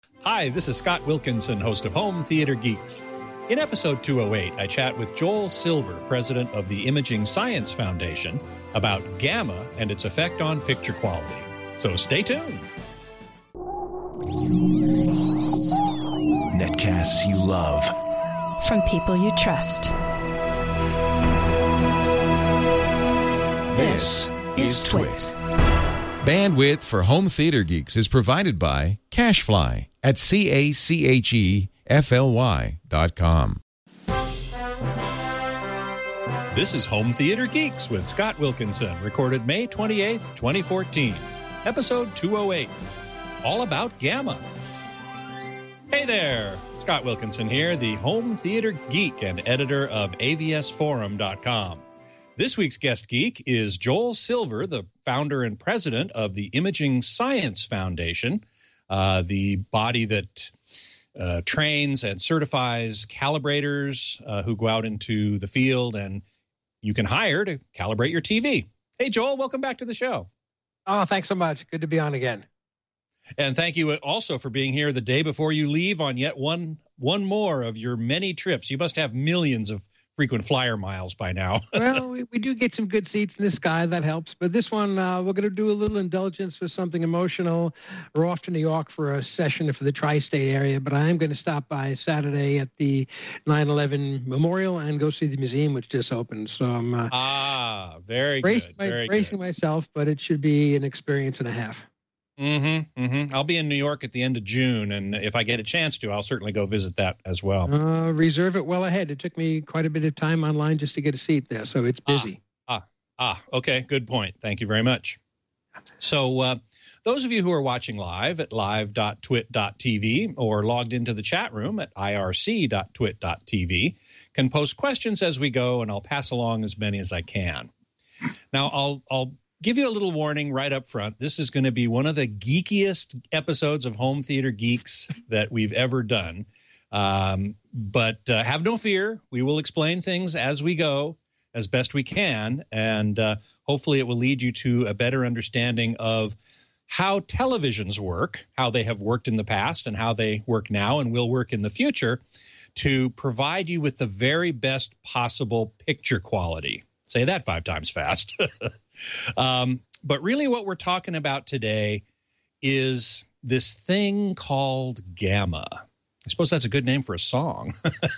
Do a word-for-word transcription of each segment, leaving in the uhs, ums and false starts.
Hi, this is Scott Wilkinson, host of Home Theater Geeks. In episode two oh eight, I chat with Joel Silver, president of the Imaging Science Foundation, about gamma and its effect on picture quality. So stay tuned. Netcasts you love. From people you trust. This is Twit. Bandwidth for Home Theater Geeks is provided by CacheFly at C A C H E F L Y dot com. This is Home Theater Geeks with Scott Wilkinson, recorded May twenty-eighth, twenty fourteen. Episode two oh eight, all about gamma. Hey there, Scott Wilkinson here, the Home Theater Geek and editor of A V S Forum dot com. This week's guest geek is Joel Silver, the founder and president of the Imaging Science Foundation, uh, the body that uh, trains and certifies calibrators uh, who go out into the field and you can hire to calibrate your T V. Hey, Joel, welcome back to the show. Oh, thanks so much. Good to be on again. And thank you also for being here the day before you leave on yet one one more of your many trips. You must have millions of frequent flyer miles by now. Well, we, we do get some good seats in the sky. That helps. But this one, uh, we're going to do a little indulgence for something emotional. We're off to New York for a session for the tri-state area, but I am going to stop by Saturday at the nine eleven Memorial and go see the museum, which just opened. So I'm uh, ah, very bracing, good. my, Very bracing good. myself, but it should be an experience and a half. Mm-hmm, mm-hmm. I'll be in New York at the end of June, and if I get a chance to, I'll certainly go visit that as well. Uh, reserve it well ahead. It took me quite a bit of time online just to get a seat there, so it's busy. Ah, ah, ah okay, good point. Thank you very much. So uh, those of you who are watching live at live dot twit dot t v or logged into the chat room at I R C dot twit dot t v can post questions as we go, and I'll pass along as many as I can. Now, I'll I'll give you a little warning right up front. This is going to be one of the geekiest episodes of Home Theater Geeks that we've ever done. Um, but uh, have no fear. We will explain things as we go, as best we can, and uh, hopefully it will lead you to a better understanding of how televisions work, how they have worked in the past, and how they work now and will work in the future to provide you with the very best possible picture quality. Say that five times fast. um, but really what we're talking about today is this thing called gamma. I suppose that's a good name for a song.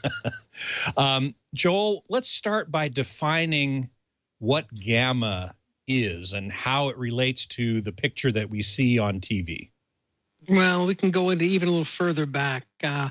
um, Joel, let's start by defining what gamma is and how it relates to the picture that we see on T V. Well, we can go into even a little further back. Uh,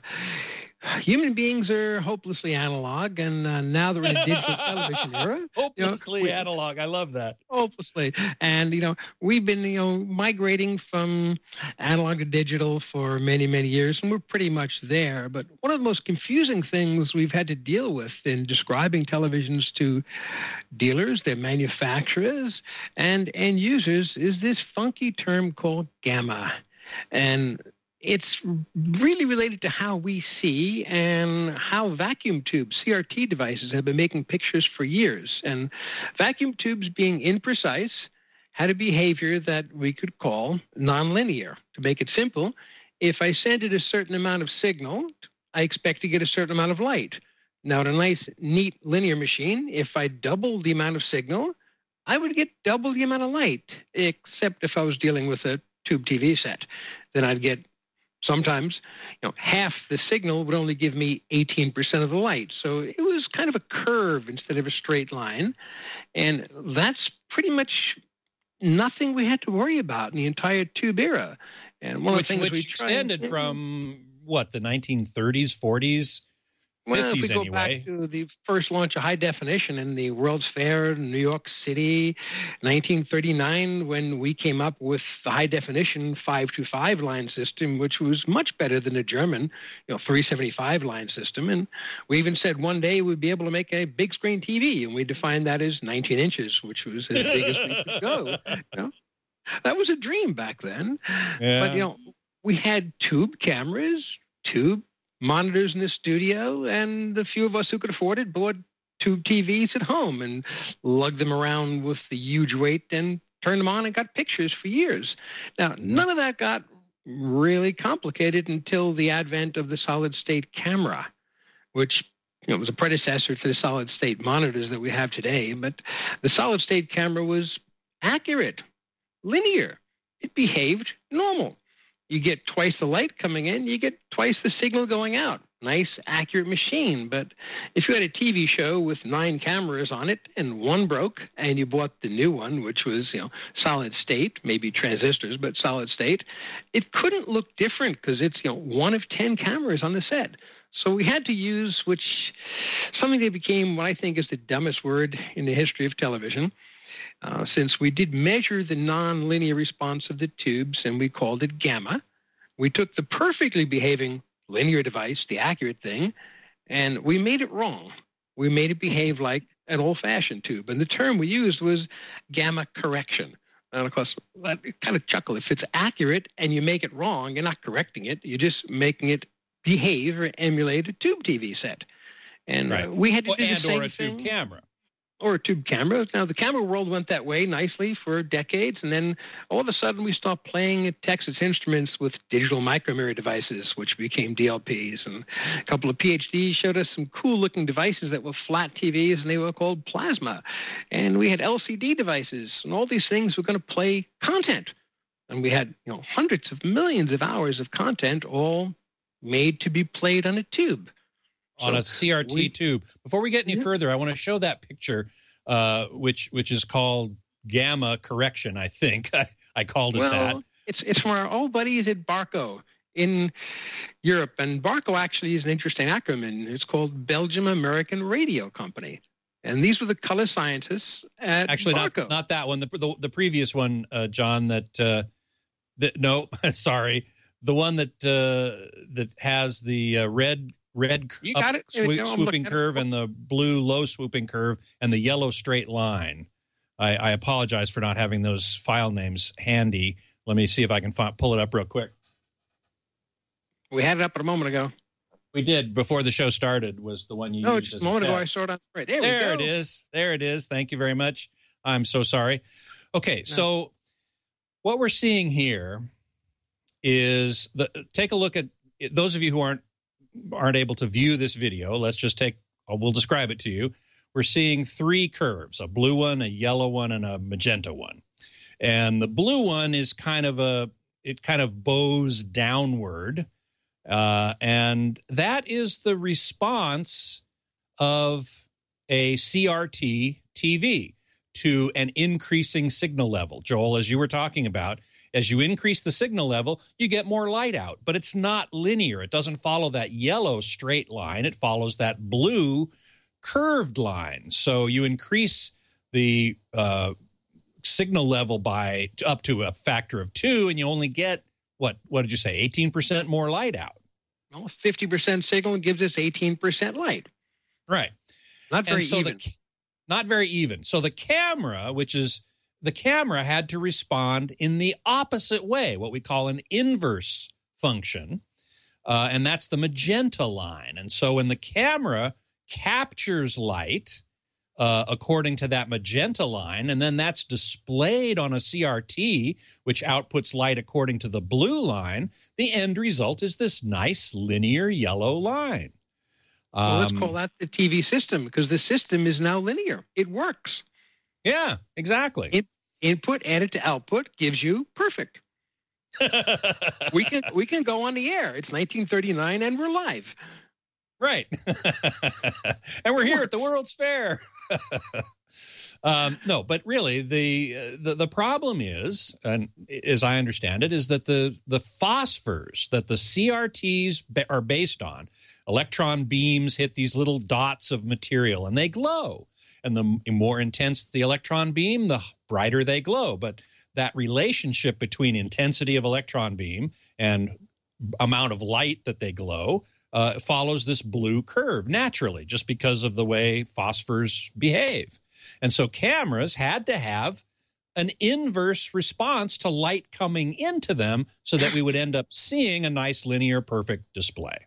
Human beings are hopelessly analog, and uh, now they're in a digital television era. Hopelessly you know, analog. I love that. Hopelessly. And, you know, we've been, you know, migrating from analog to digital for many, many years, and we're pretty much there. But one of the most confusing things we've had to deal with in describing televisions to dealers, their manufacturers, and end users is this funky term called gamma. And it's really related to how we see and how vacuum tubes, C R T devices, have been making pictures for years. And vacuum tubes, being imprecise, had a behavior that we could call nonlinear. To make it simple, if I send it a certain amount of signal, I expect to get a certain amount of light. Now, in a nice, neat linear machine, if I double the amount of signal, I would get double the amount of light, except if I was dealing with a tube T V set. Then I'd get sometimes, you know, half the signal would only give me eighteen percent of the light. So it was kind of a curve instead of a straight line. And that's pretty much nothing we had to worry about in the entire tube era. And one which of the things which we tried, extended from, what, the nineteen thirties, forties, well, fifties if we go anyway. back to the first launch of high definition in the World's Fair in New York City, nineteen thirty-nine, when we came up with the high definition five to five line system, which was much better than the German, you know, three seventy-five line system. And we even said one day we'd be able to make a big screen T V, and we defined that as nineteen inches, which was as big as we could go. You know? That was a dream back then. Yeah. But, you know, we had tube cameras, tube monitors in the studio, and the few of us who could afford it bought tube T Vs at home and lugged them around with the huge weight and turned them on and got pictures for years. Now, none of that got really complicated until the advent of the solid-state camera, which you know, was a predecessor to the solid-state monitors that we have today. But the solid-state camera was accurate, linear. It behaved normal. You get twice the light coming in, you get twice the signal going out. Nice, accurate machine. But if you had a T V show with nine cameras on it and one broke, and you bought the new one, which was, you know, solid state, maybe transistors, but solid state, it couldn't look different because it's, you know, one of ten cameras on the set. So we had to use, which something that became what I think is the dumbest word in the history of television, uh, since we did measure the nonlinear response of the tubes, and we called it gamma. We took the perfectly behaving linear device, the accurate thing, and we made it wrong. We made it behave like an old-fashioned tube. And the term we used was gamma correction. And of course, I kind of chuckle. If it's accurate and you make it wrong, you're not correcting it. You're just making it behave or emulate a tube T V set. And right. uh, we had to well, do the and same or a tube thing. camera. Or a tube camera. Now, the camera world went that way nicely for decades, and then all of a sudden we stopped playing at Texas Instruments with digital micromirror devices, which became D L Ps. And a couple of PhDs showed us some cool-looking devices that were flat T Vs, and they were called plasma. And we had L C D devices, and all these things were going to play content. And we had, you know, hundreds of millions of hours of content all made to be played on a tube. On a C R T we, tube. Before we get any yeah. further, I want to show that picture, uh, which which is called gamma correction, I think. I, I called it well, that. It's, it's from our old buddies at Barco in Europe. And Barco actually is an interesting acronym. It's called Belgium American Radio Company. And these were the color scientists at Actually, Barco. not, not that one. The, the, the previous one, uh, John, that, uh, that no, sorry. The one that uh, that has the uh, red red You up got it. swo- I'm swooping looking at it. curve and the blue low swooping curve and the yellow straight line. I, I apologize for not having those file names handy. Let me see if I can fi- pull it up real quick. We had it up a moment ago. We did before the show started. Was the one you No, used just as a moment ago I test. saw it on the right. There, There we go. it is. There it is. Thank you very much. I'm so sorry. Okay, so what we're seeing here is the take a look at those of you who aren't aren't able to view this video. Let's just take. We'll describe it to you. We're seeing three curves: a blue one, a yellow one, and a magenta one. And the blue one is kind of a it kind of bows downward, uh, and that is the response of a C R T T V to an increasing signal level. Joel, as you were talking about, as you increase the signal level, you get more light out, but it's not linear. It doesn't follow that yellow straight line. It follows that blue curved line. So you increase the uh, signal level by up to a factor of two, and you only get, what, what did you say, eighteen percent more light out? Well, fifty percent signal gives us eighteen percent light. Right. Not very and so even. The, not very even. So the camera, which is the camera had to respond in the opposite way, what we call an inverse function, uh, and that's the magenta line. And so when the camera captures light uh, according to that magenta line, and then that's displayed on a C R T, which outputs light according to the blue line, the end result is this nice linear yellow line. Well, let's Um, call that the T V system, because the system is now linear. It works. Yeah, exactly. In, input added to output gives you perfect. We can we can go on the air. It's nineteen thirty-nine and we're live. Right. And we're here at the World's Fair. um, no, but really the, uh, the the problem is, and as I understand it, is that the the phosphors that the C R Ts ba- are based on, electron beams hit these little dots of material and they glow. And the more intense the electron beam, the brighter they glow. But that relationship between intensity of electron beam and amount of light that they glow uh, follows this blue curve naturally, just because of the way phosphors behave. And so cameras had to have an inverse response to light coming into them so that we would end up seeing a nice linear perfect display.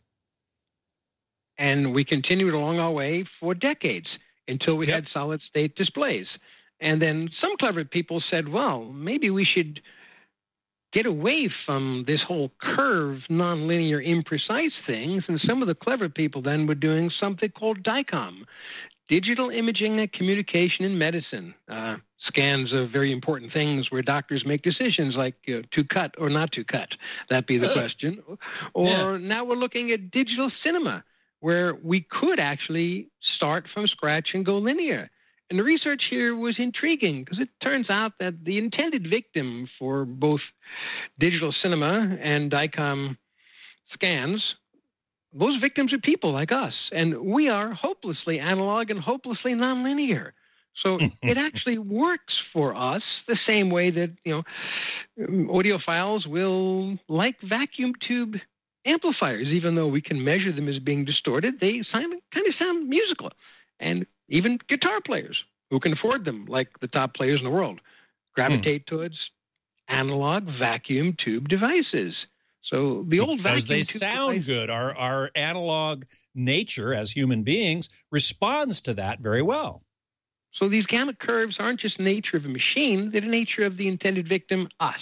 And we continued along our way for decades until we Yep. had solid state displays. And then some clever people said, well, maybe we should get away from this whole curve, nonlinear, imprecise things. And some of the clever people then were doing something called DICOM, Digital Imaging and Communication in Medicine. Uh, scans of very important things where doctors make decisions like uh, to cut or not to cut. That'd be the question. Or yeah. Now we're looking at digital cinema, where we could actually start from scratch and go linear. And the research here was intriguing because it turns out that the intended victim for both digital cinema and DICOM scans, those victims are people like us, and we are hopelessly analog and hopelessly nonlinear. So it actually works for us the same way that, you know, audiophiles will like vacuum tube amplifiers. Even though we can measure them as being distorted, they sound, kind of sound musical. And even guitar players who can afford them, like the top players in the world, gravitate hmm. towards analog vacuum tube devices. So the old because vacuum they tube sound device, good. Our our analog nature as human beings responds to that very well. So these gamma curves aren't just nature of a machine; they're the nature of the intended victim, us.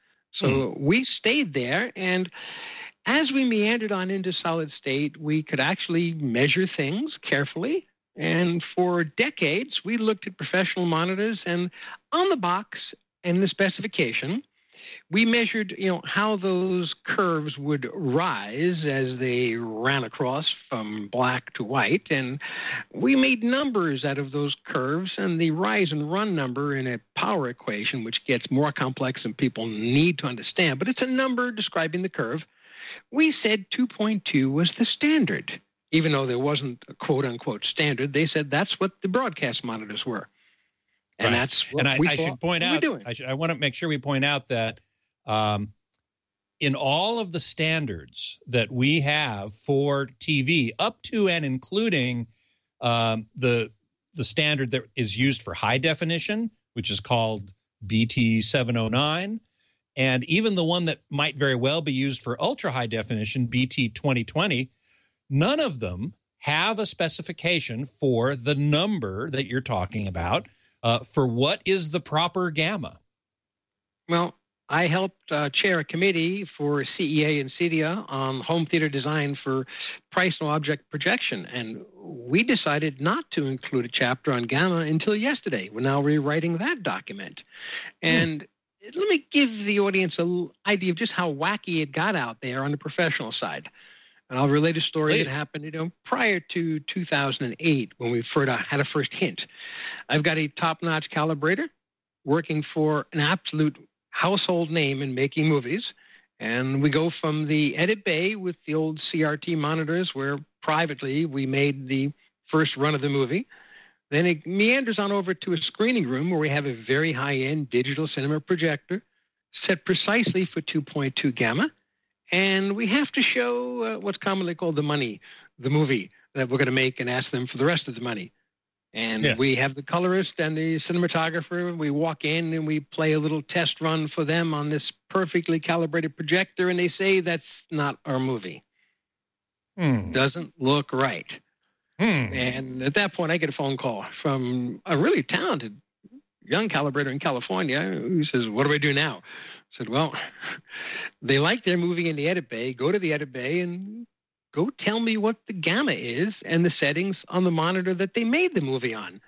So hmm. we stayed there, and as we meandered on into solid state, we could actually measure things carefully. And for decades, we looked at professional monitors, and on the box and the specification, we measured, you know, how those curves would rise as they ran across from black to white. And we made numbers out of those curves, and the rise and run number in a power equation, which gets more complex than people need to understand, but it's a number describing the curve. We said two point two was the standard. Even though there wasn't a quote-unquote standard, they said that's what the broadcast monitors were. And right. that's what and I, we I should point out, I, should, I want to make sure we point out that um, in all of the standards that we have for T V, up to and including um, the the standard that is used for high definition, which is called B T seven oh nine, and even the one that might very well be used for ultra-high definition, B T twenty twenty, none of them have a specification for the number that you're talking about uh, for what is the proper gamma. Well, I helped uh, chair a committee for C E A and C E D I A on home theater design for price and object projection, and we decided not to include a chapter on gamma until yesterday. We're now rewriting that document. And hmm. let me give the audience an idea of just how wacky it got out there on the professional side. And I'll relate a story Please. that happened, you know, prior to two thousand eight when we first had a first hint. I've got a top-notch calibrator working for an absolute household name in making movies. And we go from the edit bay with the old C R T monitors where privately we made the first run of the movie. Then it meanders on over to a screening room where we have a very high-end digital cinema projector set precisely for two point two gamma. And we have to show uh, what's commonly called the money, the movie that we're going to make, and ask them for the rest of the money. And yes. we have the colorist and the cinematographer. We walk in and we play a little test run for them on this perfectly calibrated projector, and they say that's not our movie. Hmm. Doesn't look right. Hmm. And at that point, I get a phone call from a really talented young calibrator in California who says, "What do I do now?" I said, well, they like their movie in the edit bay. Go to the edit bay and go tell me what the gamma is and the settings on the monitor that they made the movie on.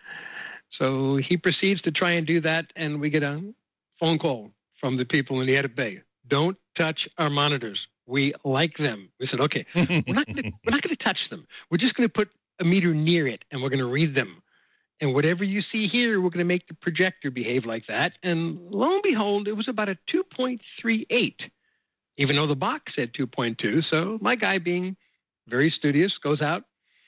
So he proceeds to try and do that, and we get a phone call from the people in the edit bay. Don't touch our monitors. We like them. We said, okay, we're not gonna, we're not going to touch them. We're just going to put a meter near it, and we're going to read them. And whatever you see here, we're going to make the projector behave like that. And lo and behold, it was about a two point three eight, even though the box said two point two. So my guy, being very studious, goes out,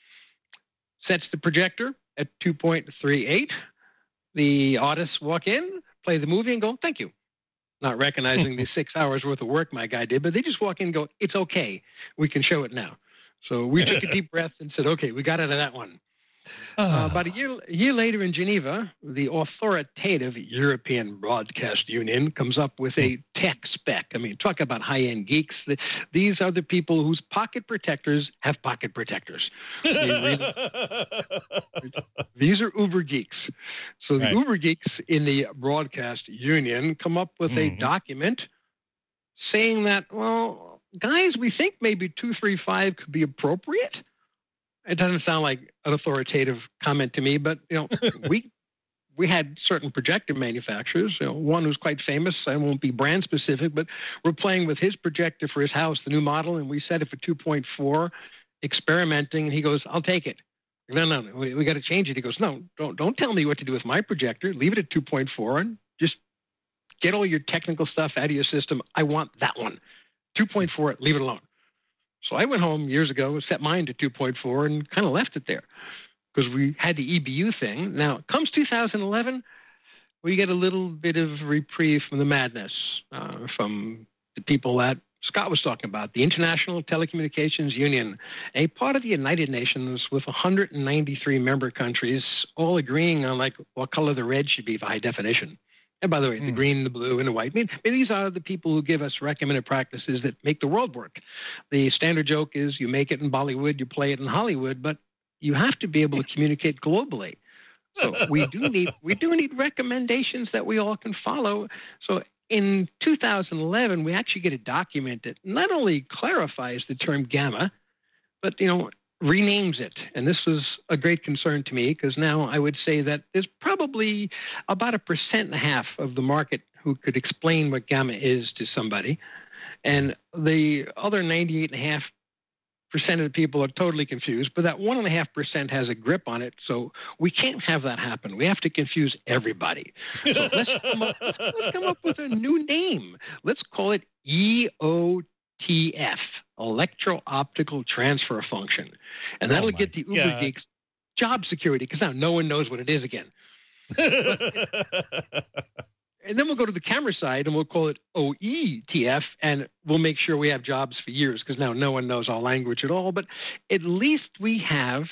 sets the projector at two point three eight. The artists walk in, play the movie, and go, thank you. Not recognizing the six hours worth of work my guy did, but they just walk in and go, it's okay. We can show it now. So we took a deep breath and said, okay, we got out of that one. Uh, about a year, a year later in Geneva, the authoritative European Broadcast Union comes up with a tech spec. I mean, talk about high-end geeks. These are the people whose pocket protectors have pocket protectors. These are uber geeks. So the right. uber geeks in the Broadcast Union come up with mm-hmm. a document saying that, well, guys, we think maybe two thirty-five could be appropriate. It doesn't sound like an authoritative comment to me, but, you know, we we had certain projector manufacturers, you know, one who's quite famous. I won't be brand specific, but we're playing with his projector for his house, the new model, and we set it for two point four, experimenting, and he goes, I'll take it. No, no, no, we, we got to change it. He goes, no, don't don't tell me what to do with my projector. Leave it at two point four and just get all your technical stuff out of your system. I want that one. two point four, leave it alone. So I went home years ago, set mine to two point four, and kind of left it there because we had the E B U thing. Now, comes two thousand eleven, we get a little bit of reprieve from the madness uh, from the people that Scott was talking about, the International Telecommunications Union, a part of the United Nations with one hundred ninety-three member countries, all agreeing on like what color the red should be for high definition. And by the way, mm. the green, the blue, and the white. I mean, these are the people who give us recommended practices that make the world work. The standard joke is you make it in Bollywood, you play it in Hollywood, but you have to be able to communicate globally. So we do need we do need recommendations that we all can follow. So in two thousand eleven, we actually get a document that not only clarifies the term gamma, but, you know, renames it. And this was a great concern to me because now I would say that there's probably about a percent and a half of the market who could explain what gamma is to somebody. And the other ninety-eight point five percent of the people are totally confused, but that one point five percent has a grip on it. So we can't have that happen. We have to confuse everybody. So let's, come up, let's come up with a new name. Let's call it E O T F, Electro-Optical Transfer Function. And that'll oh get the Uber God. geeks job security because now no one knows what it is again. And then we'll go to the camera side and we'll call it O E T F, and we'll make sure we have jobs for years because now no one knows our language at all. But at least we have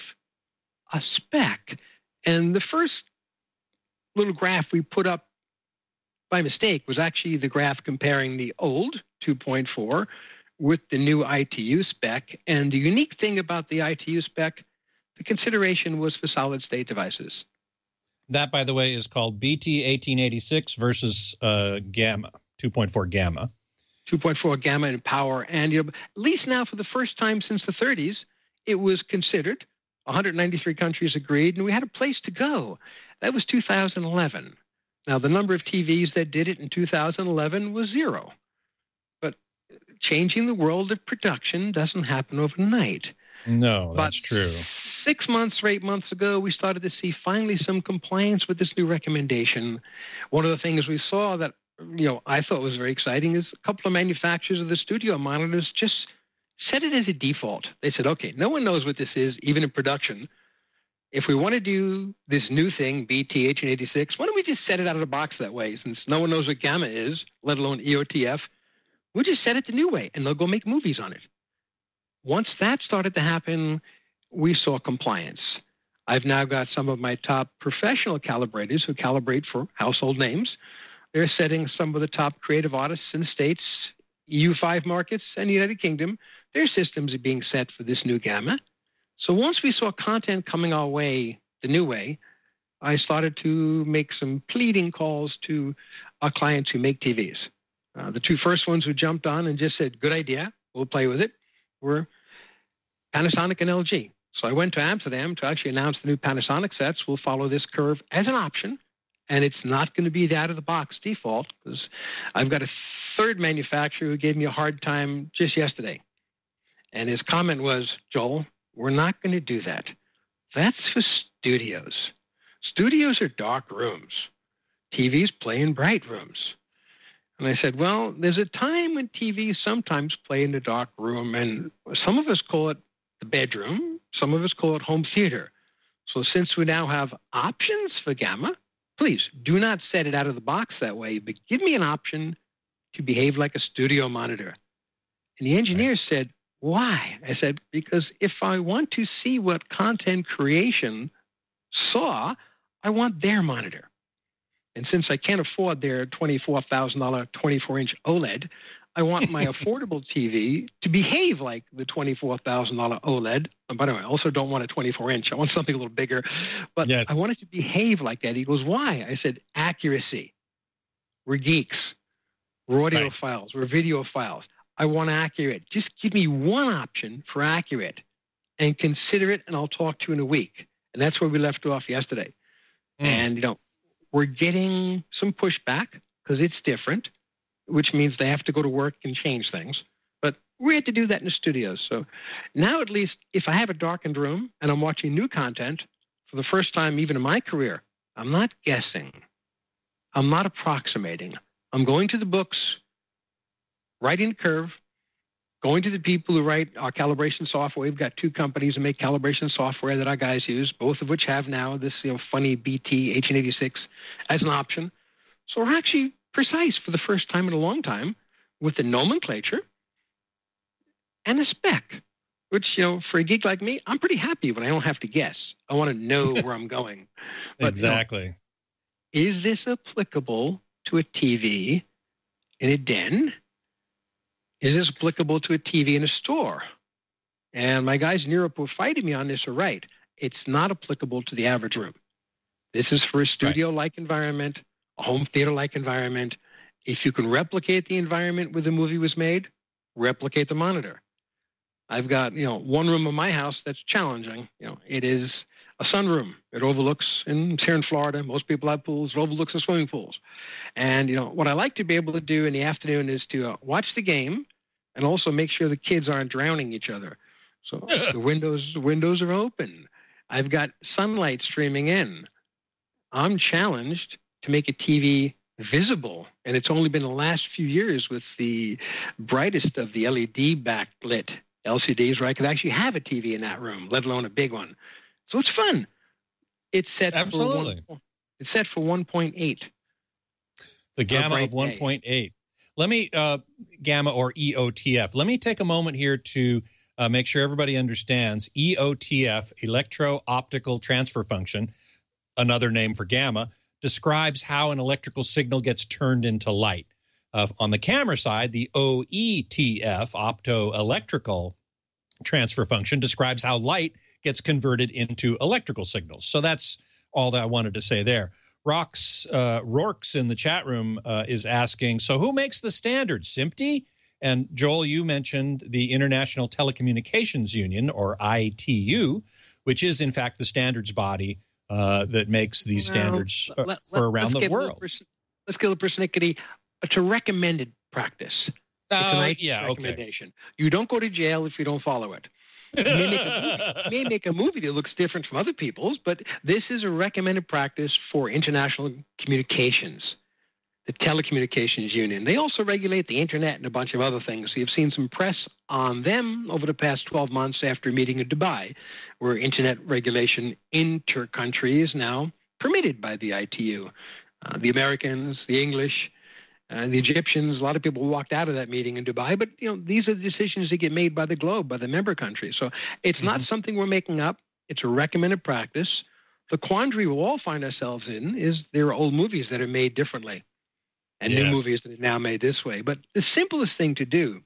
a spec. And the first little graph we put up by mistake was actually the graph comparing the old two point four with the new I T U spec. And the unique thing about the I T U spec, the consideration was for solid-state devices. That, by the way, is called B T eighteen eighty-six versus uh, Gamma, two point four Gamma. two point four Gamma in power. And you know, at least now for the first time since the thirties, it was considered. one hundred ninety-three countries agreed, and we had a place to go. That was two thousand eleven. Now, the number of T Vs that did it in two thousand eleven was zero. But changing the world of production doesn't happen overnight. No, that's but true. Six months or eight months ago, we started to see finally some compliance with this new recommendation. One of the things we saw that, you know, I thought was very exciting is a couple of manufacturers of the studio monitors just set it as a default. They said, okay, no one knows what this is, even in production. If we want to do this new thing, B T eighteen eighty-six, why don't we just set it out of the box that way? Since no one knows what gamma is, let alone E O T F, we'll just set it the new way, and they'll go make movies on it. Once that started to happen, we saw compliance. I've now got some of my top professional calibrators who calibrate for household names. They're setting some of the top creative artists in the States, E U five markets, and the United Kingdom. Their systems are being set for this new gamma. So once we saw content coming our way the new way, I started to make some pleading calls to our clients who make T Vs. Uh, the two first ones who jumped on and just said, good idea, we'll play with it, were Panasonic and L G. So I went to Amsterdam to actually announce the new Panasonic sets. We'll follow this curve as an option, and it's not going to be the out-of-the-box default because I've got a third manufacturer who gave me a hard time just yesterday. And his comment was, Joel, we're not going to do that. That's for studios. Studios are dark rooms. T Vs play in bright rooms. And I said, well, there's a time when T Vs sometimes play in the dark room, and some of us call it the bedroom. Some of us call it home theater. So since we now have options for gamma, please do not set it out of the box that way, but give me an option to behave like a studio monitor. And the engineer said, why? I said, because if I want to see what content creation saw, I want their monitor. And since I can't afford their twenty-four thousand dollars twenty-four inch OLED, I want my affordable T V to behave like the twenty-four thousand dollars OLED. And by the way, I also don't want a twenty-four inch. I want something a little bigger. But yes. I want it to behave like that. He goes, why? I said, accuracy. We're geeks. or audio Right. files, or video files. I want accurate. Just give me one option for accurate and consider it, and I'll talk to you in a week. And that's where we left off yesterday. Mm. And, you know, we're getting some pushback because it's different, which means they have to go to work and change things. But we had to do that in the studios. So now, at least, if I have a darkened room and I'm watching new content for the first time, even in my career, I'm not guessing. I'm not approximating. I'm going to the books, writing the curve, going to the people who write our calibration software. We've got two companies that make calibration software that our guys use, both of which have now this, you know, funny B T eighteen eighty-six as an option. So we're actually precise for the first time in a long time with the nomenclature and a spec, which, you know, for a geek like me, I'm pretty happy when I don't have to guess. I want to know where I'm going. But, Exactly. you know, is this applicable to a T V in a den? Is this applicable to a T V in a store? And my guys in Europe who are fighting me on this are right. It's not applicable to the average room. This is for a studio-like environment, a home theater-like environment. If you can replicate the environment where the movie was made, replicate the monitor. I've got, you know, one room in my house that's challenging. You know, it is a sunroom. It overlooks, and it's here in Florida, most people have pools, it overlooks the swimming pools. And, you know, what I like to be able to do in the afternoon is to uh, watch the game and also make sure the kids aren't drowning each other. So the windows, the windows are open. I've got sunlight streaming in. I'm challenged to make a T V visible, and it's only been the last few years with the brightest of the L E D backlit L C Ds where I could actually have a T V in that room, let alone a big one. So it's fun. It's set Absolutely. for one, it's set for one point eight. The gamma bright of one point eight. Let me, uh, gamma or E O T F. Let me take a moment here to uh, make sure everybody understands E O T F, electro-optical transfer function, another name for gamma, describes how an electrical signal gets turned into light. Uh, on the camera side, the O E T F, optoelectrical transfer function, describes how light gets converted into electrical signals. So that's all that I wanted to say there. Rox, uh, Rourke's in the chat room uh, is asking, so who makes the standards, S M P T E? And Joel, you mentioned the International Telecommunications Union, or I T U, which is in fact the standards body uh, that makes these Well, standards uh, let- for let- around let's the give a little world. pers- let's give a persnickety. It's a recommended practice. It's Oh, an I T yeah, okay. recommendation. You don't go to jail if you don't follow it. You may, make a movie, you may make a movie that looks different from other people's, but this is a recommended practice for international communications, the Telecommunications Union. They also regulate the internet and a bunch of other things. So you've seen some press on them over the past twelve months after a meeting in Dubai, where internet regulation inter-country is now permitted by the I T U. Uh, the Americans, the English, Uh, the Egyptians, a lot of people walked out of that meeting in Dubai, but you know these are decisions that get made by the globe, by the member countries. So it's mm-hmm. not something we're making up. It's a recommended practice. The quandary we'll all find ourselves in is there are old movies that are made differently and Yes. new movies that are now made this way. But the simplest thing to do,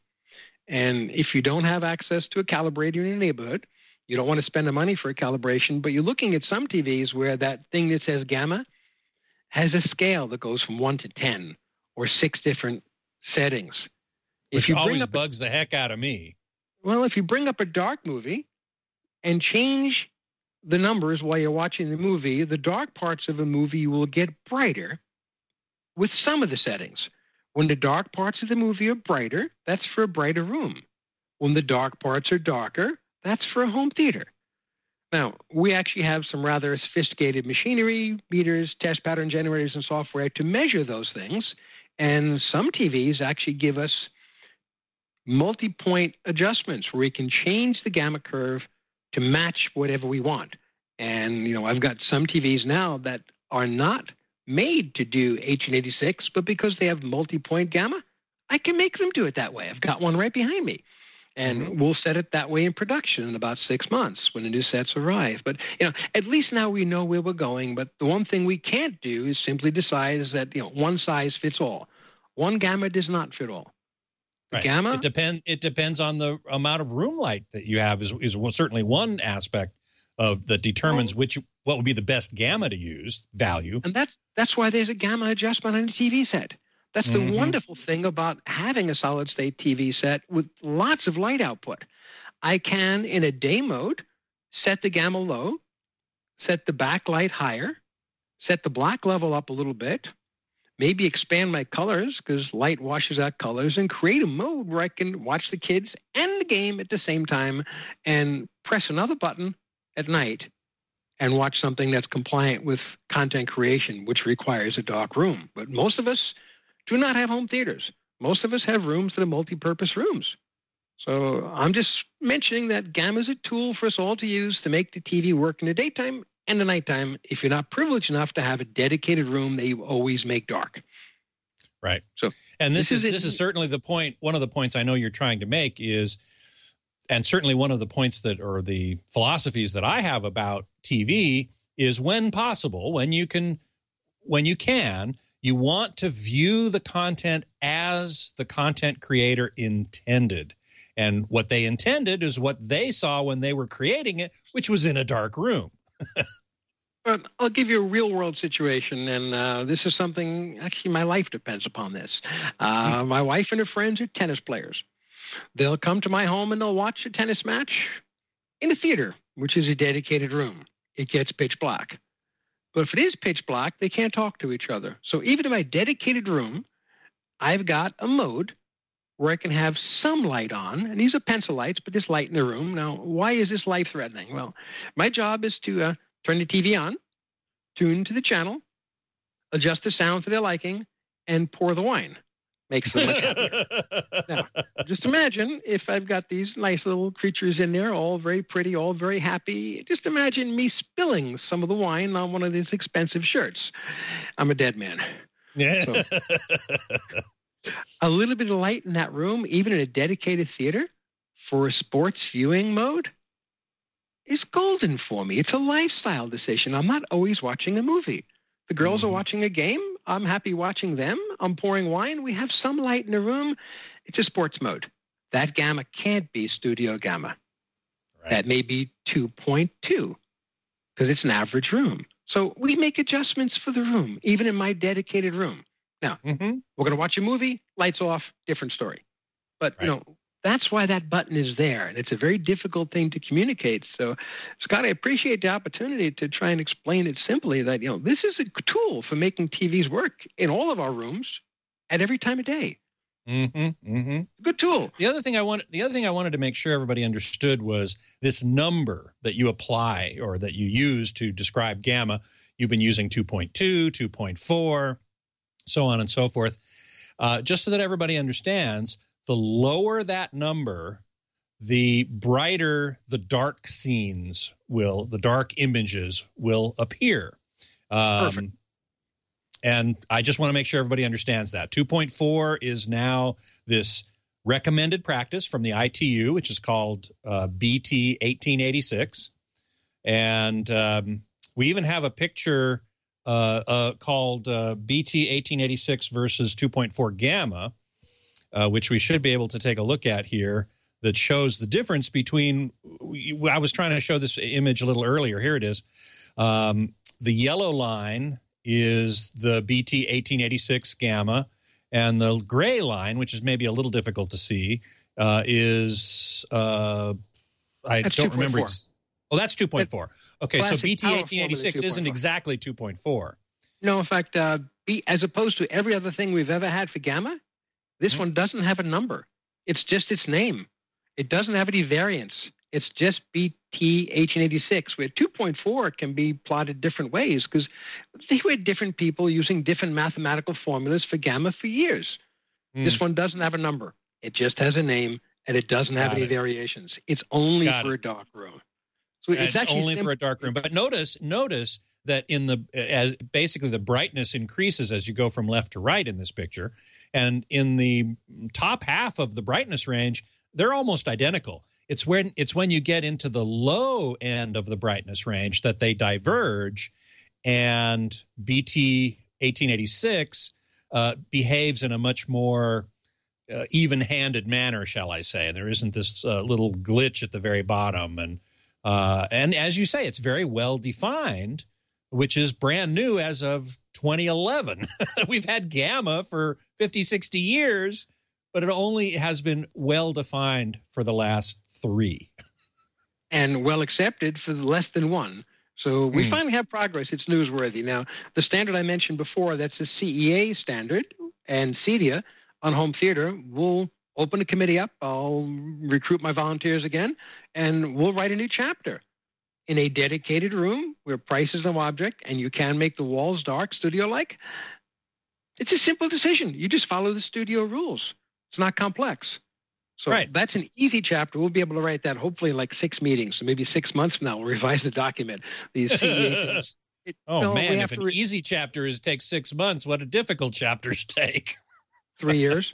and if you don't have access to a calibrator in your neighborhood, you don't want to spend the money for a calibration, but you're looking at some T Vs where that thing that says gamma has a scale that goes from one to ten. Or six different settings. If Which you bring always up a- bugs the heck out of me. Well, if you bring up a dark movie and change the numbers while you're watching the movie, the dark parts of a movie will get brighter with some of the settings. When the dark parts of the movie are brighter, that's for a brighter room. When the dark parts are darker, that's for a home theater. Now, we actually have some rather sophisticated machinery, meters, test pattern generators, and software to measure those things. And some T Vs actually give us multi-point adjustments where we can change the gamma curve to match whatever we want. And, you know, I've got some T Vs now that are not made to do eighteen eighty-six, but because they have multi-point gamma, I can make them do it that way. I've got one right behind me. And mm-hmm. we'll set it that way in production in about six months when the new sets arrive. But, you know, at least now we know where we're going. But the one thing we can't do is simply decide is that, you know, one size fits all. One gamma does not fit all. Right. Gamma? It, depend, it depends on the amount of room light that you have is, is certainly one aspect of that determines well, which what would be the best gamma to use, value. And that's, that's why there's a gamma adjustment on a T V set. That's the mm-hmm. wonderful thing about having a solid-state T V set with lots of light output. I can, in a day mode, set the gamma low, set the backlight higher, set the black level up a little bit, maybe expand my colors because light washes out colors, and create a mode where I can watch the kids and the game at the same time and press another button at night and watch something that's compliant with content creation, which requires a dark room. But most of us do not have home theaters. Most of us have rooms that are multi-purpose rooms. So I'm just mentioning that gamma is a tool for us all to use to make the T V work in the daytime and the nighttime if you're not privileged enough to have a dedicated room that you always make dark. Right. So, and this, this is, is this is certainly the point. One of the points I know you're trying to make is, and certainly one of the points that, or the philosophies that I have about T V is, when possible, when you can, when you can, you want to view the content as the content creator intended. And what they intended is what they saw when they were creating it, which was in a dark room. Well, I'll give you a real-world situation, and uh, this is something, actually, my life depends upon this. Uh, my wife and her friends are tennis players. They'll come to my home and they'll watch a tennis match in a theater, which is a dedicated room. It gets pitch black. But if it is pitch black, they can't talk to each other. So even in my dedicated room, I've got a mode where I can have some light on, and these are pencil lights, but there's light in the room. Now, why is this life-threatening? Well, my job is to uh, turn the T V on, tune to the channel, adjust the sound to their liking, and pour the wine. Makes them much happier. Now, just imagine if I've got these nice little creatures in there, all very pretty, all very happy. Just imagine me spilling some of the wine on one of these expensive shirts. I'm a dead man. Yeah. So, a little bit of light in that room, even in a dedicated theater, for a sports viewing mode, is golden for me. It's a lifestyle decision. I'm not always watching a movie. The girls mm-hmm. are watching a game. I'm happy watching them. I'm pouring wine. We have some light in the room. It's a sports mode. That gamma can't be studio gamma. Right. That may be two point two because it's an average room. So we make adjustments for the room, even in my dedicated room. Now, mm-hmm. we're going to watch a movie, lights off, different story. But, right. you know, that's why that button is there. And it's a very difficult thing to communicate. So, Scott, I appreciate the opportunity to try and explain it simply that, you know, this is a tool for making T Vs work in all of our rooms at every time of day. Mm-hmm, mm-hmm. Good tool. The other thing I wanted, the other thing I wanted to make sure everybody understood was this number that you apply or that you use to describe gamma. You've been using two point two, two point four, so on and so forth. Uh, just so that everybody understands, the lower that number, the brighter the dark scenes will, the dark images will appear. Um, Perfect. And I just want to make sure everybody understands that. two point four is now this recommended practice from the I T U, which is called uh, B T eighteen eighty-six. And um, we even have a picture uh, uh, called uh, B T eighteen eighty-six versus two point four gamma, uh, which we should be able to take a look at here, that shows the difference between, I was trying to show this image a little earlier. Here it is. Um, the yellow line is the B T eighteen eighty-six gamma, and the gray line, which is maybe a little difficult to see, uh, is, uh, I that's don't remember. It's, oh, that's two point four. Okay, so B T eighteen eighty-six isn't exactly two point four. No, in fact, uh, B, as opposed to every other thing we've ever had for gamma, this mm-hmm. one doesn't have a number. It's just its name. It doesn't have any variance. It's just B T eighteen eighty-six, where two point four can be plotted different ways because they were different people using different mathematical formulas for gamma for years. Mm. This one doesn't have a number. It just has a name, and it doesn't have Got any it. variations. It's only Got for it. a dark room. So it's, it's only sim- for a dark room. But notice, notice that in the as basically the brightness increases as you go from left to right in this picture, and in the top half of the brightness range, they're almost identical. It's when it's when you get into the low end of the brightness range that they diverge, and B T eighteen eighty-six uh, behaves in a much more uh, even-handed manner, shall I say. There isn't this uh, little glitch at the very bottom, and uh, and as you say, it's very well defined, which is brand new as of twenty eleven. We've had gamma for fifty, sixty years, but it only has been well-defined for the last three. And well accepted for less than one. So we mm. finally have progress. It's newsworthy. Now, the standard I mentioned before, that's the C E A standard, and CEDIA on home theater will open a committee up. I'll recruit my volunteers again, and we'll write a new chapter in a dedicated room where price is no object, and you can make the walls dark, studio-like. It's a simple decision. You just follow the studio rules. It's not complex. So right. That's an easy chapter. We'll be able to write that hopefully in like six meetings. So maybe six months from now, we'll revise the document. These C E A things. It, oh, no, man, if an re- easy chapter is takes six months, what do difficult chapters take? Three years.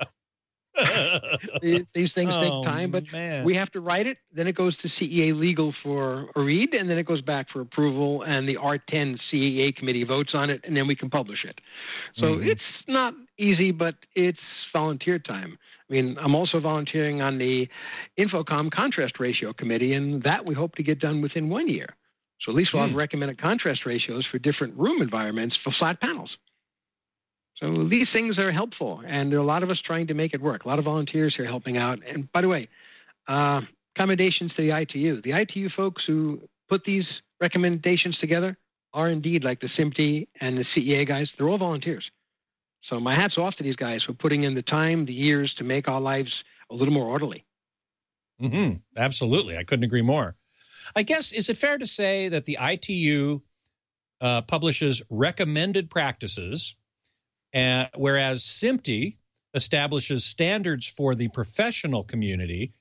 these, these things oh, take time, but man. we have to write it. Then it goes to C E A Legal for a read, and then it goes back for approval, and the R ten C E A committee votes on it, and then we can publish it. So mm-hmm. it's not easy, but it's volunteer time. I mean, I'm also volunteering on the Infocom contrast ratio committee, and that we hope to get done within one year. So at least we'll mm. have recommended contrast ratios for different room environments for flat panels. So these things are helpful, and there are a lot of us trying to make it work. A lot of volunteers here helping out. And by the way, uh, commendations to the I T U. The I T U folks who put these recommendations together are indeed like the S M P T and the C E A guys. They're all volunteers. So my hat's off to these guys for putting in the time, the years to make our lives a little more orderly. Mm-hmm. Absolutely. I couldn't agree more. I guess, is it fair to say that the I T U uh, publishes recommended practices, uh, whereas S M P T establishes standards for the professional community,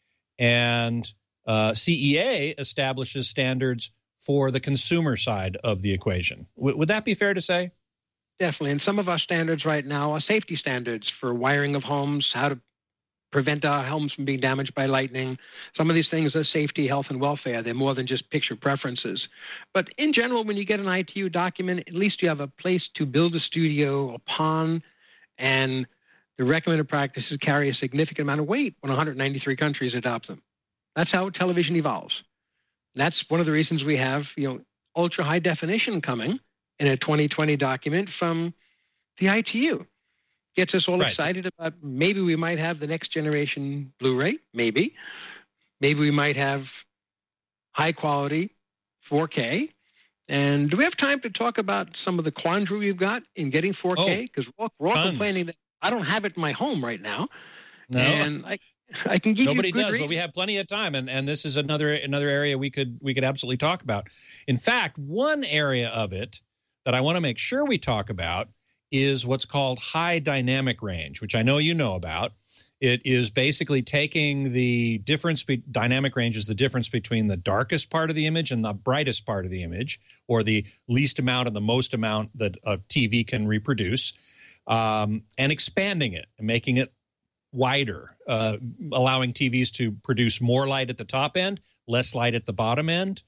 and uh, C E A establishes standards for the consumer side of the equation? W- would that be fair to say? Definitely. And some of our standards right now are safety standards for wiring of homes, how to prevent our homes from being damaged by lightning. Some of these things are safety, health, and welfare. They're more than just picture preferences. But in general, when you get an I T U document, at least you have a place to build a studio upon, and the recommended practices carry a significant amount of weight when one hundred ninety-three countries adopt them. That's how television evolves. And that's one of the reasons we have, you know, ultra high definition coming in a twenty twenty document from the I T U. Gets us all right. excited about maybe we might have the next generation Blu-ray, maybe. Maybe we might have high quality four K. And do we have time to talk about some of the quandary we've got in getting four K? Because oh, we're all tons. complaining that I don't have it in my home right now. No. And I, I can give Nobody you Nobody does, reason. but we have plenty of time, and, and this is another another area we could we could absolutely talk about. In fact, one area of it that I want to make sure we talk about is what's called high dynamic range, which I know you know about. It is basically taking the difference, be, dynamic range is the difference between the darkest part of the image and the brightest part of the image, or the least amount and the most amount that a T V can reproduce, um, and expanding it and making it wider, uh, allowing T Vs to produce more light at the top end, less light at the bottom end.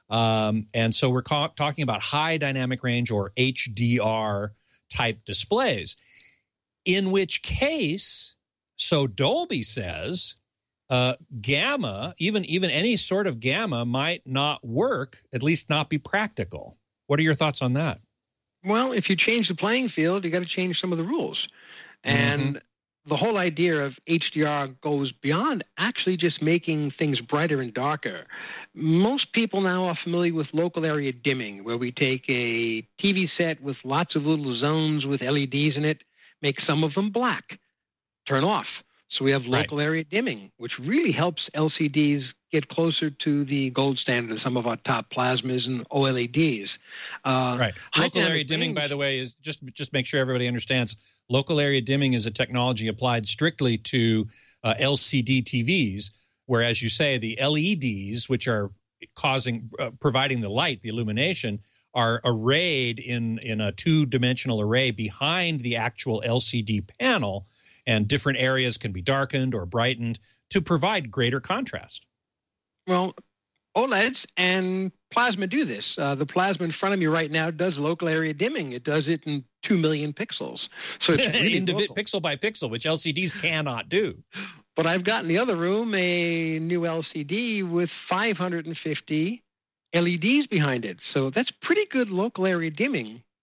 Um, and so we're ca- talking about high dynamic range, or H D R type displays, in which case, so Dolby says, uh, gamma, even, even any sort of gamma might not work, at least not be practical. What are your thoughts on that? Well, if you change the playing field, you got to change some of the rules. And mm-hmm. the whole idea of H D R goes beyond actually just making things brighter and darker. Most people now are familiar with local area dimming, where we take a T V set with lots of little zones with L E Ds in it, make some of them black, turn off. So we have local right. area dimming, which really helps L C Ds get closer to the gold standard of some of our top plasmas and O L E Ds. Uh, right. Local area dimming, range, by the way, is just just make sure everybody understands. Local area dimming is a technology applied strictly to uh, L C D T Vs, whereas you say the L E Ds, which are causing uh, providing the light, the illumination, are arrayed in in a two-dimensional array behind the actual L C D panel, and different areas can be darkened or brightened to provide greater contrast. Well, OLEDs and plasma do this. Uh, the plasma in front of me right now does local area dimming. It does it in two million pixels. So it's really Indiv- pixel by pixel, which L C Ds cannot do. But I've got in the other room a new L C D with five hundred fifty L E Ds behind it. So that's pretty good local area dimming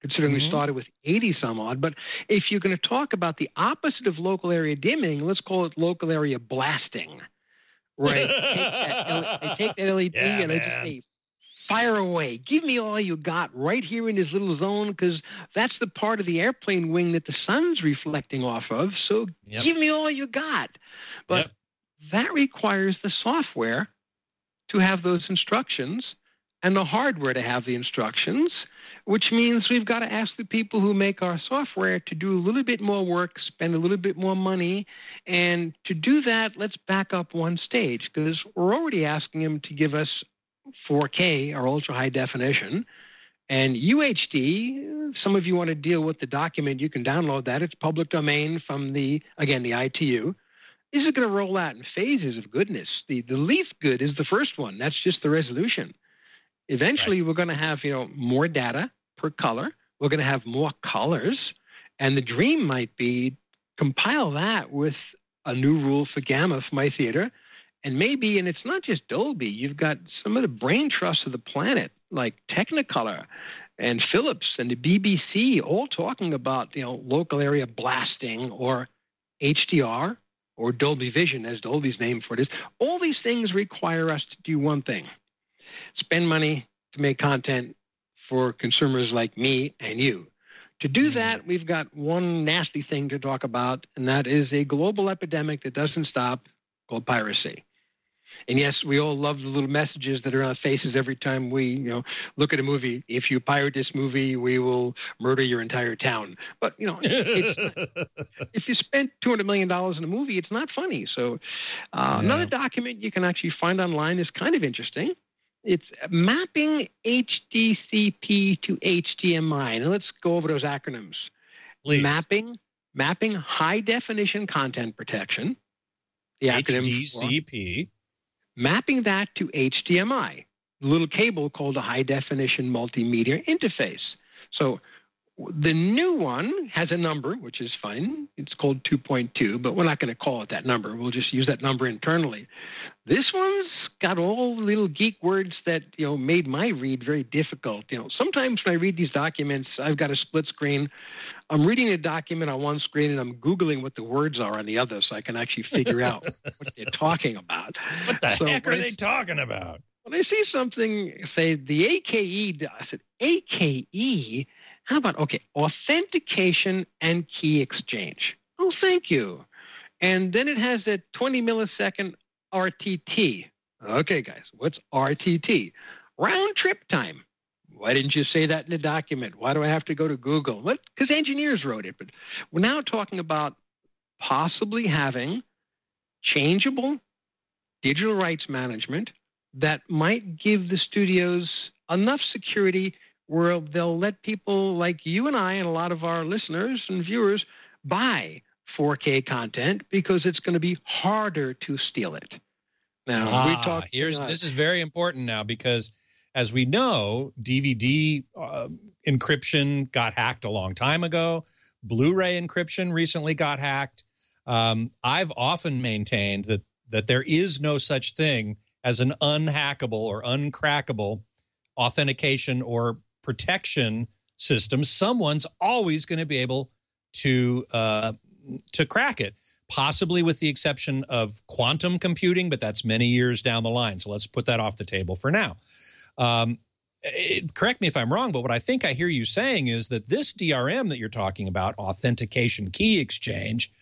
considering Mm-hmm. we started with eighty some odd. But if you're going to talk about the opposite of local area dimming, let's call it local area blasting. Right? Take that, L- they take that L E D Yeah, and they just man. say, fire away. Give me all you got right here in this little zone, because that's the part of the airplane wing that the sun's reflecting off of. So Yep. give me all you got. But Yep. that requires the software to have those instructions and the hardware to have the instructions, which means we've got to ask the people who make our software to do a little bit more work, spend a little bit more money. And to do that, let's back up one stage, because we're already asking them to give us four K or ultra high definition. And U H D, some of you want to deal with the document, you can download that. It's public domain from the, again, the I T U. This is going to roll out in phases of goodness. The, the least good is the first one. That's just the resolution. Eventually, right. We're going to have, you know, more data per color. We're going to have more colors. And the dream might be compile that with a new rule for gamma for my theater. And maybe, and it's not just Dolby, you've got some of the brain trusts of the planet, like Technicolor and Philips and the B B C, all talking about, you know, local area blasting or H D R or Dolby Vision, as Dolby's name for it is. All these things require us to do one thing: spend money to make content for consumers like me and you. To do that, we've got one nasty thing to talk about, and that is a global epidemic that doesn't stop, called piracy. And yes, we all love the little messages that are on our faces every time we, you know, look at a movie. If you pirate this movie, we will murder your entire town. But, you know, it's, if you spent two hundred million dollars in a movie, it's not funny. So uh, yeah. Another document you can actually find online is kind of interesting. It's mapping H D C P to H D M I. Now let's go over those acronyms. Please. Mapping, mapping high definition content protection. The acronym H D C P. Mapping that to H D M I, a little cable called a high definition multimedia interface. So the new one has a number, which is fine. It's called two point two, but we're not going to call it that number. We'll just use that number internally. This one's got all the little geek words that, you know, made my read very difficult. You know, sometimes when I read these documents, I've got a split screen. I'm reading a document on one screen and I'm Googling what the words are on the other so I can actually figure out what they're talking about. What the so heck are I, they talking about? When I see something, say the A K E, I said, A K E? How about, okay, authentication and key exchange. Oh, thank you. And then it has a twenty millisecond R T T. Okay, guys, what's R T T? Round trip time. Why didn't you say that in the document? Why do I have to go to Google? What? Because engineers wrote it. But we're now talking about possibly having changeable digital rights management that might give the studios enough security where they'll let people like you and I and a lot of our listeners and viewers buy four K content because it's going to be harder to steal it. Now, ah, we talk, here's uh, this is very important now because, as we know, D V D uh, encryption got hacked a long time ago. Blu-ray encryption recently got hacked. Um, I've often maintained that that there is no such thing as an unhackable or uncrackable authentication or protection system. Someone's always going to be able to uh, to crack it, possibly with the exception of quantum computing, but that's many years down the line. So let's put that off the table for now. Um, it, correct me if I'm wrong, but what I think I hear you saying is that this D R M that you're talking about, authentication key exchange,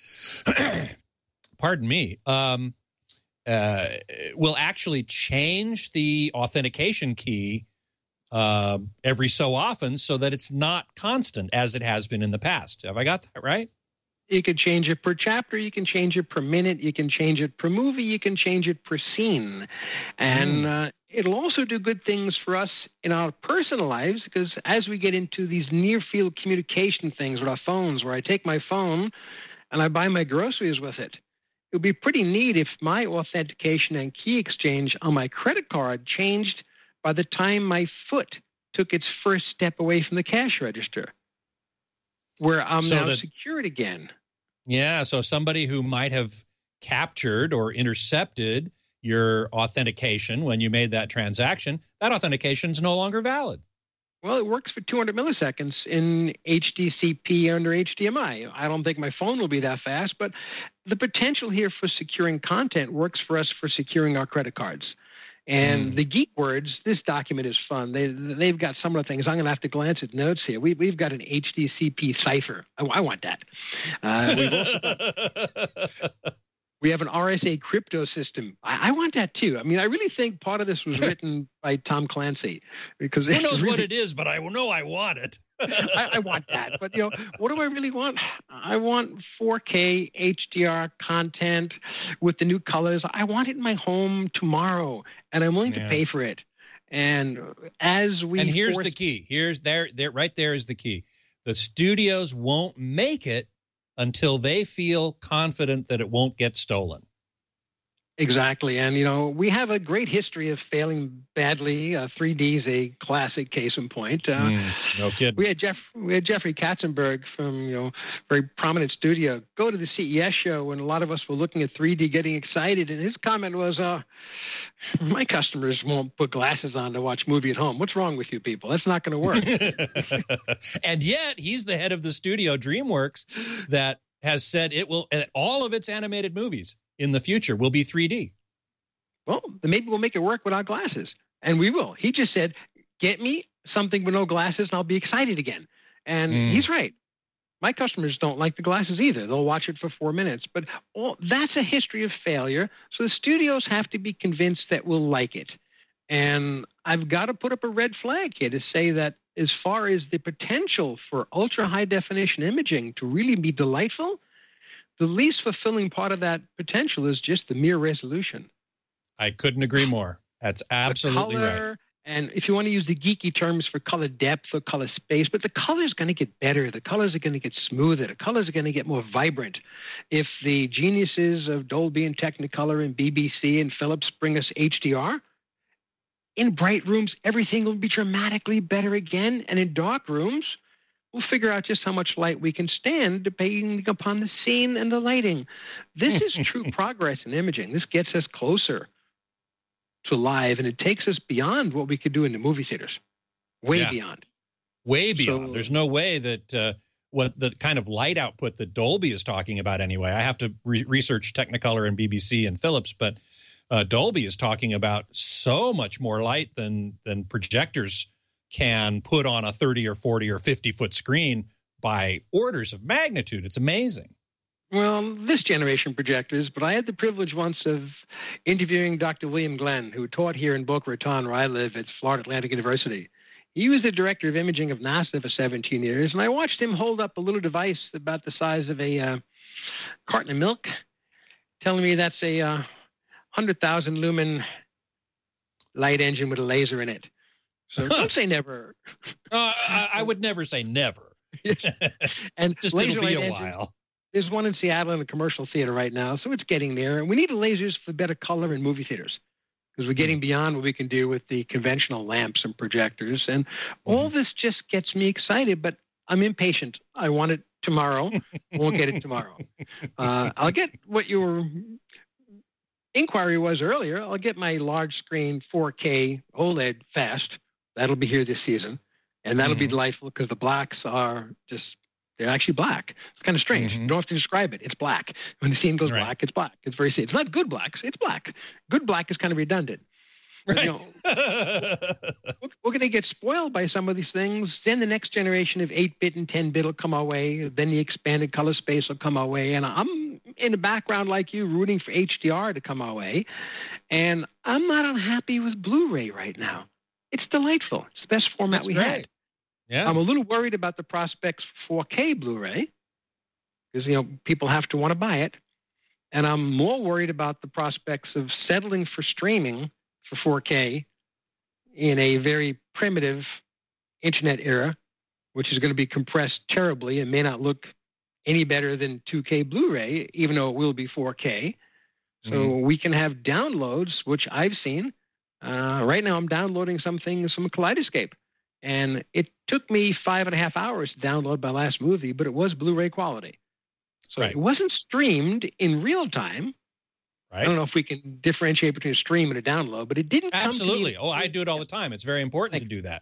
pardon me, um, uh, will actually change the authentication key uh, every so often so that it's not constant as it has been in the past. Have I got that right? You can change it per chapter. You can change it per minute. You can change it per movie. You can change it per scene. And mm. uh, it'll also do good things for us in our personal lives because as we get into these near-field communication things with our phones, where I take my phone and I buy my groceries with it, it would be pretty neat if my authentication and key exchange on my credit card changed by the time my foot took its first step away from the cash register, where I'm so now that, secured again. Yeah, so somebody who might have captured or intercepted your authentication when you made that transaction, that authentication is no longer valid. Well, it works for two hundred milliseconds in H D C P under H D M I. I don't think my phone will be that fast, but the potential here for securing content works for us for securing our credit cards. And mm. the geek words, this document is fun. They, they've got some of the things. I'm going to have to glance at notes here. We, we've got an H D C P cipher. I, I want that. Uh, we've also We have an R S A crypto system. I, I want that too. I mean, I really think part of this was written by Tom Clancy, because who knows really, what it is, but I know I want it. I, I want that. But you know, what do I really want? I want four K H D R content with the new colors. I want it in my home tomorrow, and I'm willing yeah. to pay for it. And as we and here's force- the key. Here's there, there, right there is the key. The studios won't make it until they feel confident that it won't get stolen. Exactly. And, you know, we have a great history of failing badly. Uh, three D is a classic case in point. Uh, mm, no kidding. We had, Jeff, we had Jeffrey Katzenberg from, you know, very prominent studio go to the C E S show when a lot of us were looking at three D, getting excited. And his comment was, uh, my customers won't put glasses on to watch movie at home. What's wrong with you people? That's not going to work. And yet he's the head of the studio, DreamWorks, that has said it will, all of its animated movies in the future will be three D. Well, then maybe we'll make it work without glasses. And we will. He just said, get me something with no glasses and I'll be excited again. And mm. he's right. My customers don't like the glasses either. They'll watch it for four minutes. But all, that's a history of failure. So the studios have to be convinced that we'll like it. And I've got to put up a red flag here to say that as far as the potential for ultra-high definition imaging to really be delightful, the least fulfilling part of that potential is just the mere resolution. I couldn't agree more. That's absolutely color, right. And if you want to use the geeky terms for color depth or color space, but the color is going to get better. The colors are going to get smoother. The colors are going to get more vibrant. If the geniuses of Dolby and Technicolor and B B C and Philips bring us H D R, in bright rooms, everything will be dramatically better again. And in dark rooms, we'll figure out just how much light we can stand depending upon the scene and the lighting. This is true progress in imaging. This gets us closer to live, and it takes us beyond what we could do in the movie theaters. Way yeah. beyond. Way beyond. So, There's no way that uh, what the kind of light output that Dolby is talking about anyway. I have to re- research Technicolor and B B C and Philips, but uh, Dolby is talking about so much more light than than projectors can put on a thirty or forty or fifty foot screen by orders of magnitude. It's amazing. Well, this generation projectors, but I had the privilege once of interviewing Doctor William Glenn, who taught here in Boca Raton, where I live, at Florida Atlantic University. He was the director of imaging of NASA for seventeen years, and I watched him hold up a little device about the size of a uh, carton of milk, telling me that's a uh, one hundred thousand lumen light engine with a laser in it. So don't say never. Uh, I, I would never say never. And just it'll be a while. There's one in Seattle in a commercial theater right now, so it's getting there. And we need lasers for better color in movie theaters because we're getting beyond what we can do with the conventional lamps and projectors. And all this just gets me excited, but I'm impatient. I want it tomorrow. Won't get it tomorrow. Uh, I'll get what your inquiry was earlier. I'll get my large screen four K OLED fast. That'll be here this season. And that'll mm-hmm. be delightful because the blacks are just, they're actually black. It's kind of strange. Mm-hmm. You don't have to describe it. It's black. When the scene goes right. black, it's black. It's very, it's not good blacks. It's black. Good black is kind of redundant. Right. You know, we're going to get spoiled by some of these things. Then the next generation of eight bit and ten bit will come our way. Then the expanded color space will come our way. And I'm in the background like you, rooting for H D R to come our way. And I'm not unhappy with Blu-ray right now. It's delightful. It's the best format That's we great. had. Yeah. I'm a little worried about the prospects for four K Blu-ray because, you know, people have to want to buy it. And I'm more worried about the prospects of settling for streaming for four K in a very primitive internet era, which is going to be compressed terribly and may not look any better than two K Blu-ray, even though it will be four K. So mm-hmm. we can have downloads, which I've seen. Uh, right now I'm downloading some things from Kaleidoscape. And it took me five and a half hours to download my last movie, but it was Blu-ray quality. So right. it wasn't streamed in real time. Right. I don't know if we can differentiate between a stream and a download, but it didn't come Absolutely. to oh, I do it all the time. It's very important Thank to do that. Yeah.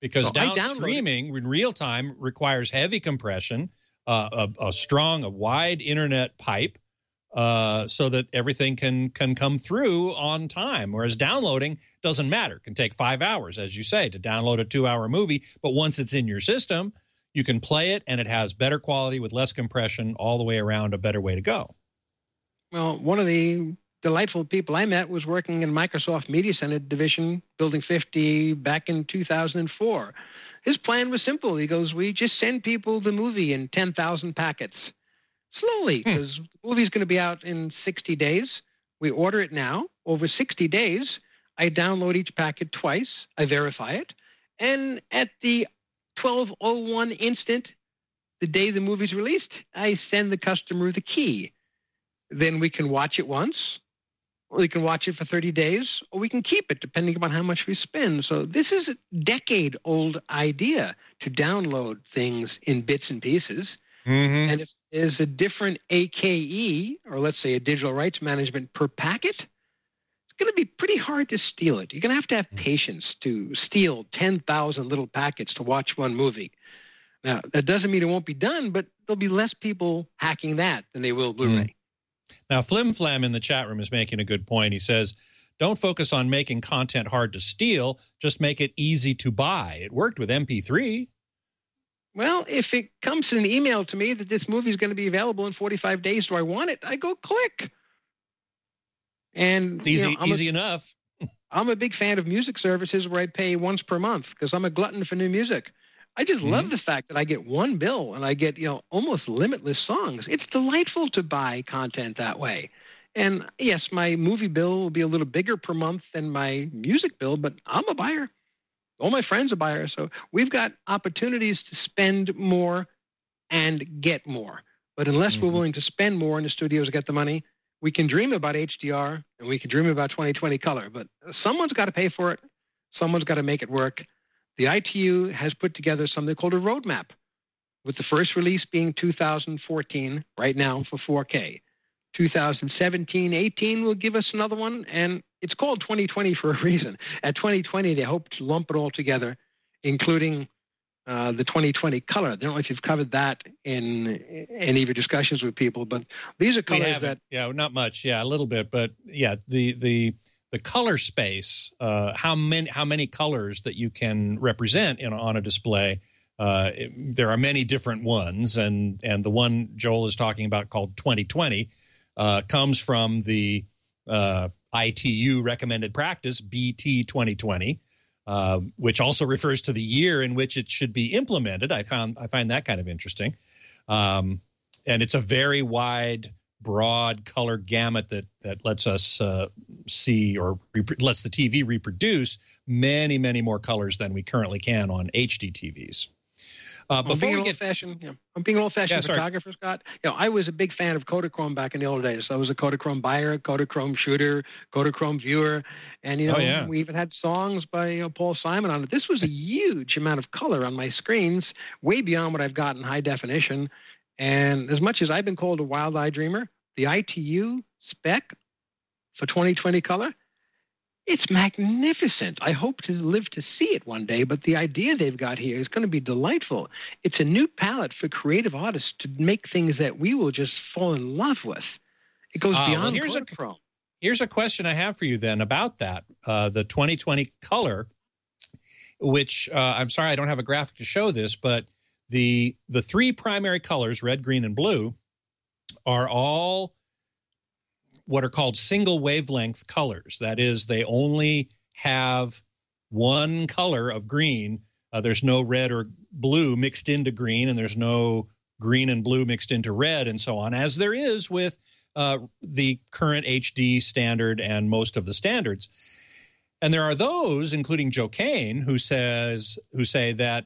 because Well, I down downloaded- streaming in real time requires heavy compression, uh, a, a strong, a wide internet pipe, uh, so that everything can can come through on time. Whereas downloading doesn't matter; it can take five hours, as you say, to download a two-hour movie. But once it's in your system, you can play it, and it has better quality with less compression all the way around. A better way to go. Well, one of the delightful people I met was working in Microsoft Media Center division, Building fifty, back in two thousand four. His plan was simple. He goes, we just send people the movie in ten thousand packets, slowly, because hmm. the movie's going to be out in sixty days. We order it now. Over sixty days, I download each packet twice. I verify it. And at the twelve oh one instant, the day the movie's released, I send the customer the key. Then we can watch it once, or we can watch it for thirty days, or we can keep it depending upon how much we spend. So this is a decade-old idea to download things in bits and pieces. Mm-hmm. And if there's a different A K E, or let's say a digital rights management per packet, it's going to be pretty hard to steal it. You're going to have to have patience to steal ten thousand little packets to watch one movie. Now, that doesn't mean it won't be done, but there'll be less people hacking that than they will Blu-ray. Mm. Now, Flim Flam in the chat room is making a good point. He says, don't focus on making content hard to steal. Just make it easy to buy. It worked with M P three. Well, if it comes in an email to me that this movie is going to be available in forty-five days, do I want it? I go click. And it's easy, you know, easy a, enough. I'm a big fan of music services where I pay once per month because I'm a glutton for new music. I just mm-hmm. love the fact that I get one bill and I get, you know, almost limitless songs. It's delightful to buy content that way. And yes, my movie bill will be a little bigger per month than my music bill, but I'm a buyer. All my friends are buyers. So we've got opportunities to spend more and get more. But unless mm-hmm. we're willing to spend more in the studios to get the money, we can dream about H D R and we can dream about twenty twenty color. But someone's got to pay for it. Someone's got to make it work. The I T U has put together something called a roadmap, with the first release being two thousand fourteen right now for four K. two thousand seventeen eighteen will give us another one, and it's called twenty twenty for a reason. At twenty twenty, they hope to lump it all together, including uh, the twenty twenty color. I don't know if you've covered that in any of your discussions with people, but these are colors that... Yeah, not much. Yeah, a little bit. But, yeah, the... the The color space, uh, how many how many colors that you can represent in, on a display. Uh, it, there are many different ones, and and the one Joel is talking about called twenty twenty uh, comes from the uh, I T U recommended practice B T twenty twenty, uh, which also refers to the year in which it should be implemented. I found I find that kind of interesting, um, and it's a very wide, broad color gamut that that lets us uh, see or rep- lets the T V reproduce many, many more colors than we currently can on H D T Vs. Uh, before I'm we get, old-fashioned, you know, I'm being old-fashioned yeah, photographer, Scott. You know, I was a big fan of Kodachrome back in the old days. I was a Kodachrome buyer, Kodachrome shooter, Kodachrome viewer, and you know, oh, yeah. we even had songs by you know, Paul Simon on it. This was a huge amount of color on my screens, way beyond what I've got in high definition. And as much as I've been called a wild-eye dreamer, the I T U spec for twenty twenty color, it's magnificent. I hope to live to see it one day, but the idea they've got here is going to be delightful. It's a new palette for creative artists to make things that we will just fall in love with. It goes uh, beyond well, here's Kodachrome. A, here's a question I have for you then about that, uh, the twenty twenty color, which uh, I'm sorry I don't have a graphic to show this, but the the three primary colors, red, green, and blue, are all what are called single wavelength colors. That is, they only have one color of green. Uh, there's no red or blue mixed into green, and there's no green and blue mixed into red, and so on, as there is with uh, the current H D standard and most of the standards. And there are those, including Joe Kane, who says who say that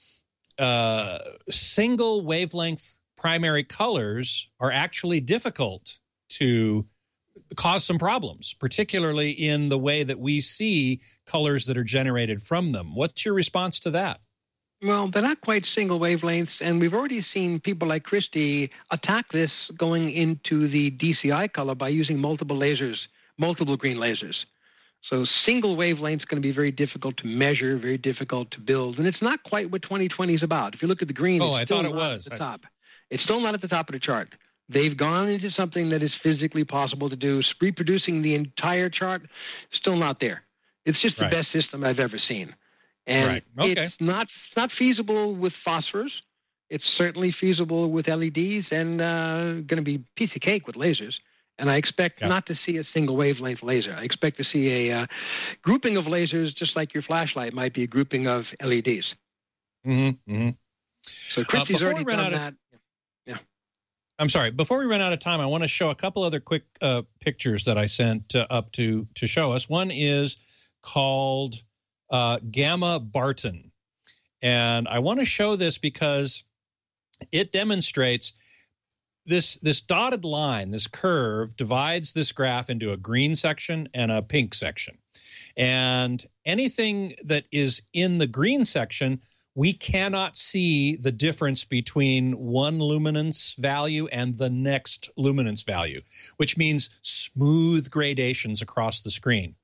uh, single wavelength primary colors are actually difficult to cause some problems, particularly in the way that we see colors that are generated from them. What's your response to that? Well, they're not quite single wavelengths, and we've already seen people like Christie attack this going into the D C I color by using multiple lasers, multiple green lasers. So single wavelength is going to be very difficult to measure, very difficult to build, and it's not quite what twenty twenty is about. If you look at the green, oh, it's I still thought it not was at the I... top. It's still not at the top of the chart. They've gone into something that is physically possible to do. Reproducing the entire chart, still not there. It's just the right. best system I've ever seen. And right. okay. it's not it's not feasible with phosphors. It's certainly feasible with L E Ds and uh, going to be piece of cake with lasers. And I expect yeah. not to see a single wavelength laser. I expect to see a uh, grouping of lasers, just like your flashlight might be a grouping of L E Ds. Mm-hmm. Mm-hmm. So Christie's uh, already done of, that. Yeah. I'm sorry. Before we run out of time, I want to show a couple other quick uh, pictures that I sent uh, up to to show us. One is called uh, Gamma Barton, and I want to show this because it demonstrates. This this dotted line, this curve, divides this graph into a green section and a pink section. And anything that is in the green section, we cannot see the difference between one luminance value and the next luminance value, which means smooth gradations across the screen.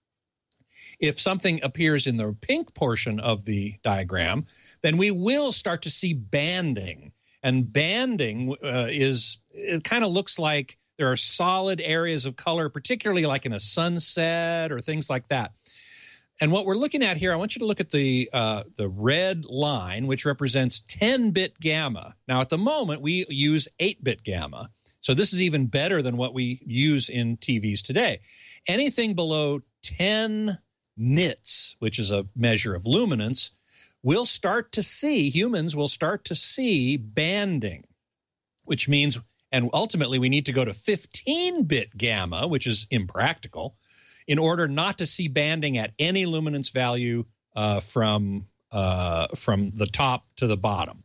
If something appears in the pink portion of the diagram, then we will start to see banding. And banding uh, is, it kind of looks like there are solid areas of color, particularly like in a sunset or things like that. And what we're looking at here, I want you to look at the uh, the red line, which represents ten-bit gamma. Now, at the moment, we use eight-bit gamma. So this is even better than what we use in T Vs today. Anything below ten nits, which is a measure of luminance, we'll start to see, humans will start to see banding, which means, and ultimately we need to go to fifteen-bit gamma, which is impractical, in order not to see banding at any luminance value uh, from uh, from the top to the bottom.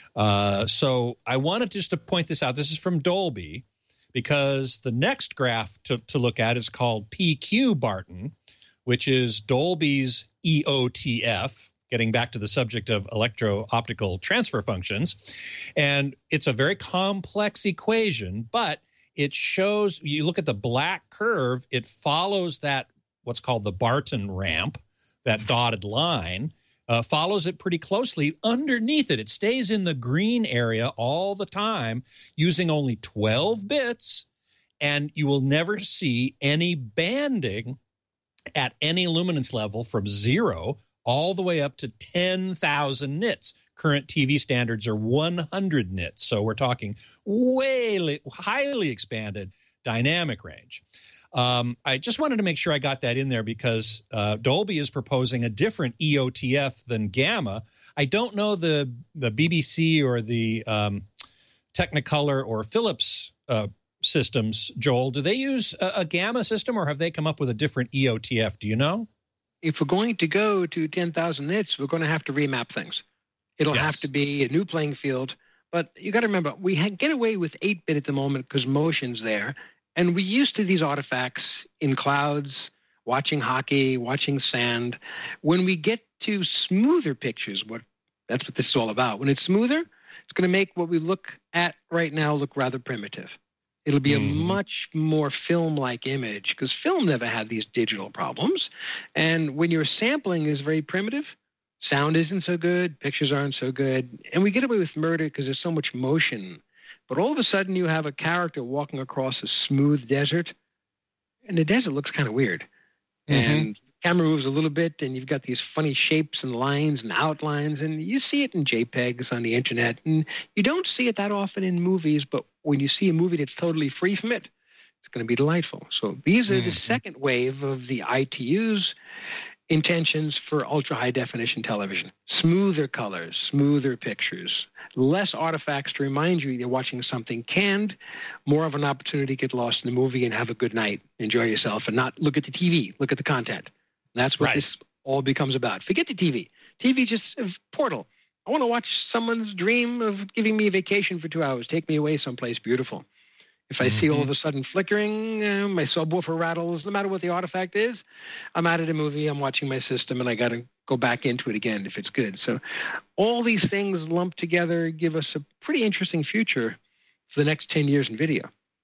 Uh, so I wanted just to point this out. This is from Dolby, because the next graph to, to look at is called P Q Barton, which is Dolby's E O T F, getting back to the subject of electro-optical transfer functions. And it's a very complex equation, but it shows, you look at the black curve, it follows that, what's called the Barton ramp, that dotted line, uh, follows it pretty closely. Underneath it, it stays in the green area all the time, using only twelve bits, and you will never see any banding at any luminance level from zero all the way up to ten thousand nits. Current T V standards are one hundred nits, so we're talking way li- highly expanded dynamic range. Um, I just wanted to make sure I got that in there because uh, Dolby is proposing a different E O T F than Gamma. I don't know the the B B C or the um, Technicolor or Philips uh, systems, Joel. Do they use a, a Gamma system, or have they come up with a different E O T F? Do you know? If we're going to go to ten thousand nits, we're going to have to remap things. It'll yes. have to be a new playing field. But you got to remember, we ha- get away with eight-bit at the moment because motion's there. And we're used to these artifacts in clouds, watching hockey, watching sand. When we get to smoother pictures, what that's what this is all about. When it's smoother, it's going to make what we look at right now look rather primitive. It'll be a mm. much more film-like image because film never had these digital problems. And when your sampling is very primitive, sound isn't so good, pictures aren't so good, and we get away with murder because there's so much motion. But all of a sudden you have a character walking across a smooth desert, and the desert looks kind of weird. Mm-hmm. And the camera moves a little bit, and you've got these funny shapes and lines and outlines, and you see it in JPEGs on the internet. And you don't see it that often in movies, but when you see a movie that's totally free from it, it's going to be delightful. So these are mm-hmm. the second wave of the I T U's intentions for ultra-high definition television. Smoother colors, smoother pictures, less artifacts to remind you you're watching something canned, more of an opportunity to get lost in the movie and have a good night, enjoy yourself, and not look at the T V, look at the content. And that's what right. this all becomes about. Forget the T V. T V is just a portal. I want to watch someone's dream of giving me a vacation for two hours. Take me away someplace beautiful. If I mm-hmm. see all of a sudden flickering, uh, my subwoofer rattles, no matter what the artifact is, I'm out of the movie, I'm watching my system, and I got to go back into it again if it's good. So all these things lumped together give us a pretty interesting future for the next ten years in video.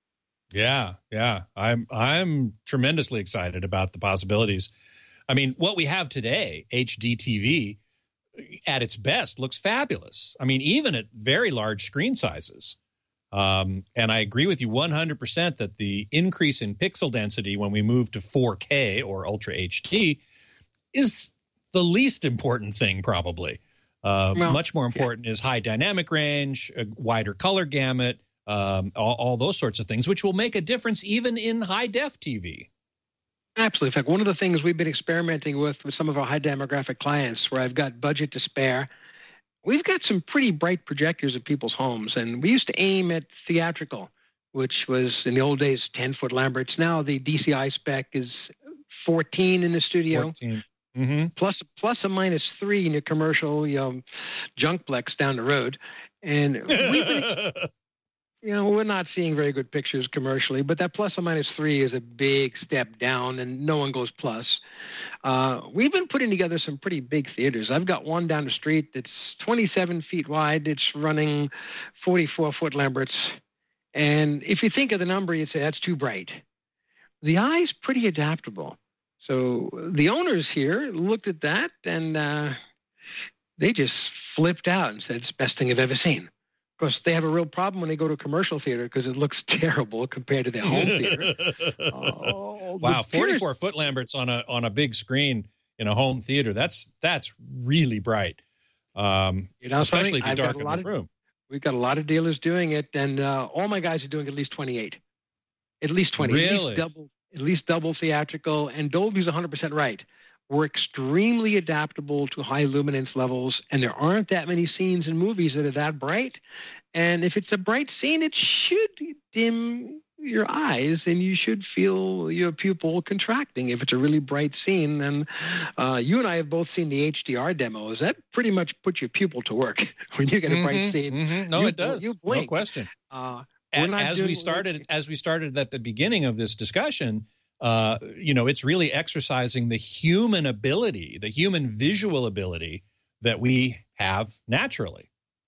Yeah, yeah. I'm I'm tremendously excited about the possibilities. I mean, what we have today, H D T V, at its best, looks fabulous. I mean, even at very large screen sizes. Um, and I agree with you one hundred percent that the increase in pixel density when we move to four K or Ultra H D is the least important thing, probably. Uh, well, much more important yeah. is high dynamic range, a wider color gamut, um, all, all those sorts of things, which will make a difference even in high-def T V. Absolutely. In fact, one of the things we've been experimenting with with some of our high demographic clients where I've got budget to spare, we've got some pretty bright projectors at people's homes. And we used to aim at theatrical, which was in the old days ten-foot Lamberts. Now the D C I spec is fourteen in the studio. fourteen. Mm-hmm. Plus, plus or minus three in your commercial, you know, junkplex down the road. And we've been, you know, we're not seeing very good pictures commercially, but that plus or minus three is a big step down, and no one goes plus. Uh, we've been putting together some pretty big theaters. I've got one down the street that's twenty-seven feet wide. It's running forty-four foot Lamberts. And if you think of the number, you'd say that's too bright. The eye's pretty adaptable. So the owners here looked at that, and uh, they just flipped out and said, it's the best thing I've ever seen. Of course, they have a real problem when they go to a commercial theater because it looks terrible compared to their home theater. Oh, wow, forty-four foot Lamberts on a on a big screen in a home theater. That's that's really bright, um, you know, especially if you darken the room. Of, we've got a lot of dealers doing it, and uh, all my guys are doing at least twenty-eight. At least twenty. Really? At least double, at least double theatrical, and Dolby's one hundred percent right. We're extremely adaptable to high luminance levels, and there aren't that many scenes in movies that are that bright. And if it's a bright scene, it should dim your eyes, and you should feel your pupil contracting. If it's a really bright scene, and uh, you and I have both seen the H D R demos, that pretty much puts your pupil to work when you get a bright mm-hmm, scene. Mm-hmm. No, you, it does. You blink. No question. Uh, and as we started, as we started at the beginning of this discussion, uh, you know, it's really exercising the human ability, the human visual ability that we have naturally.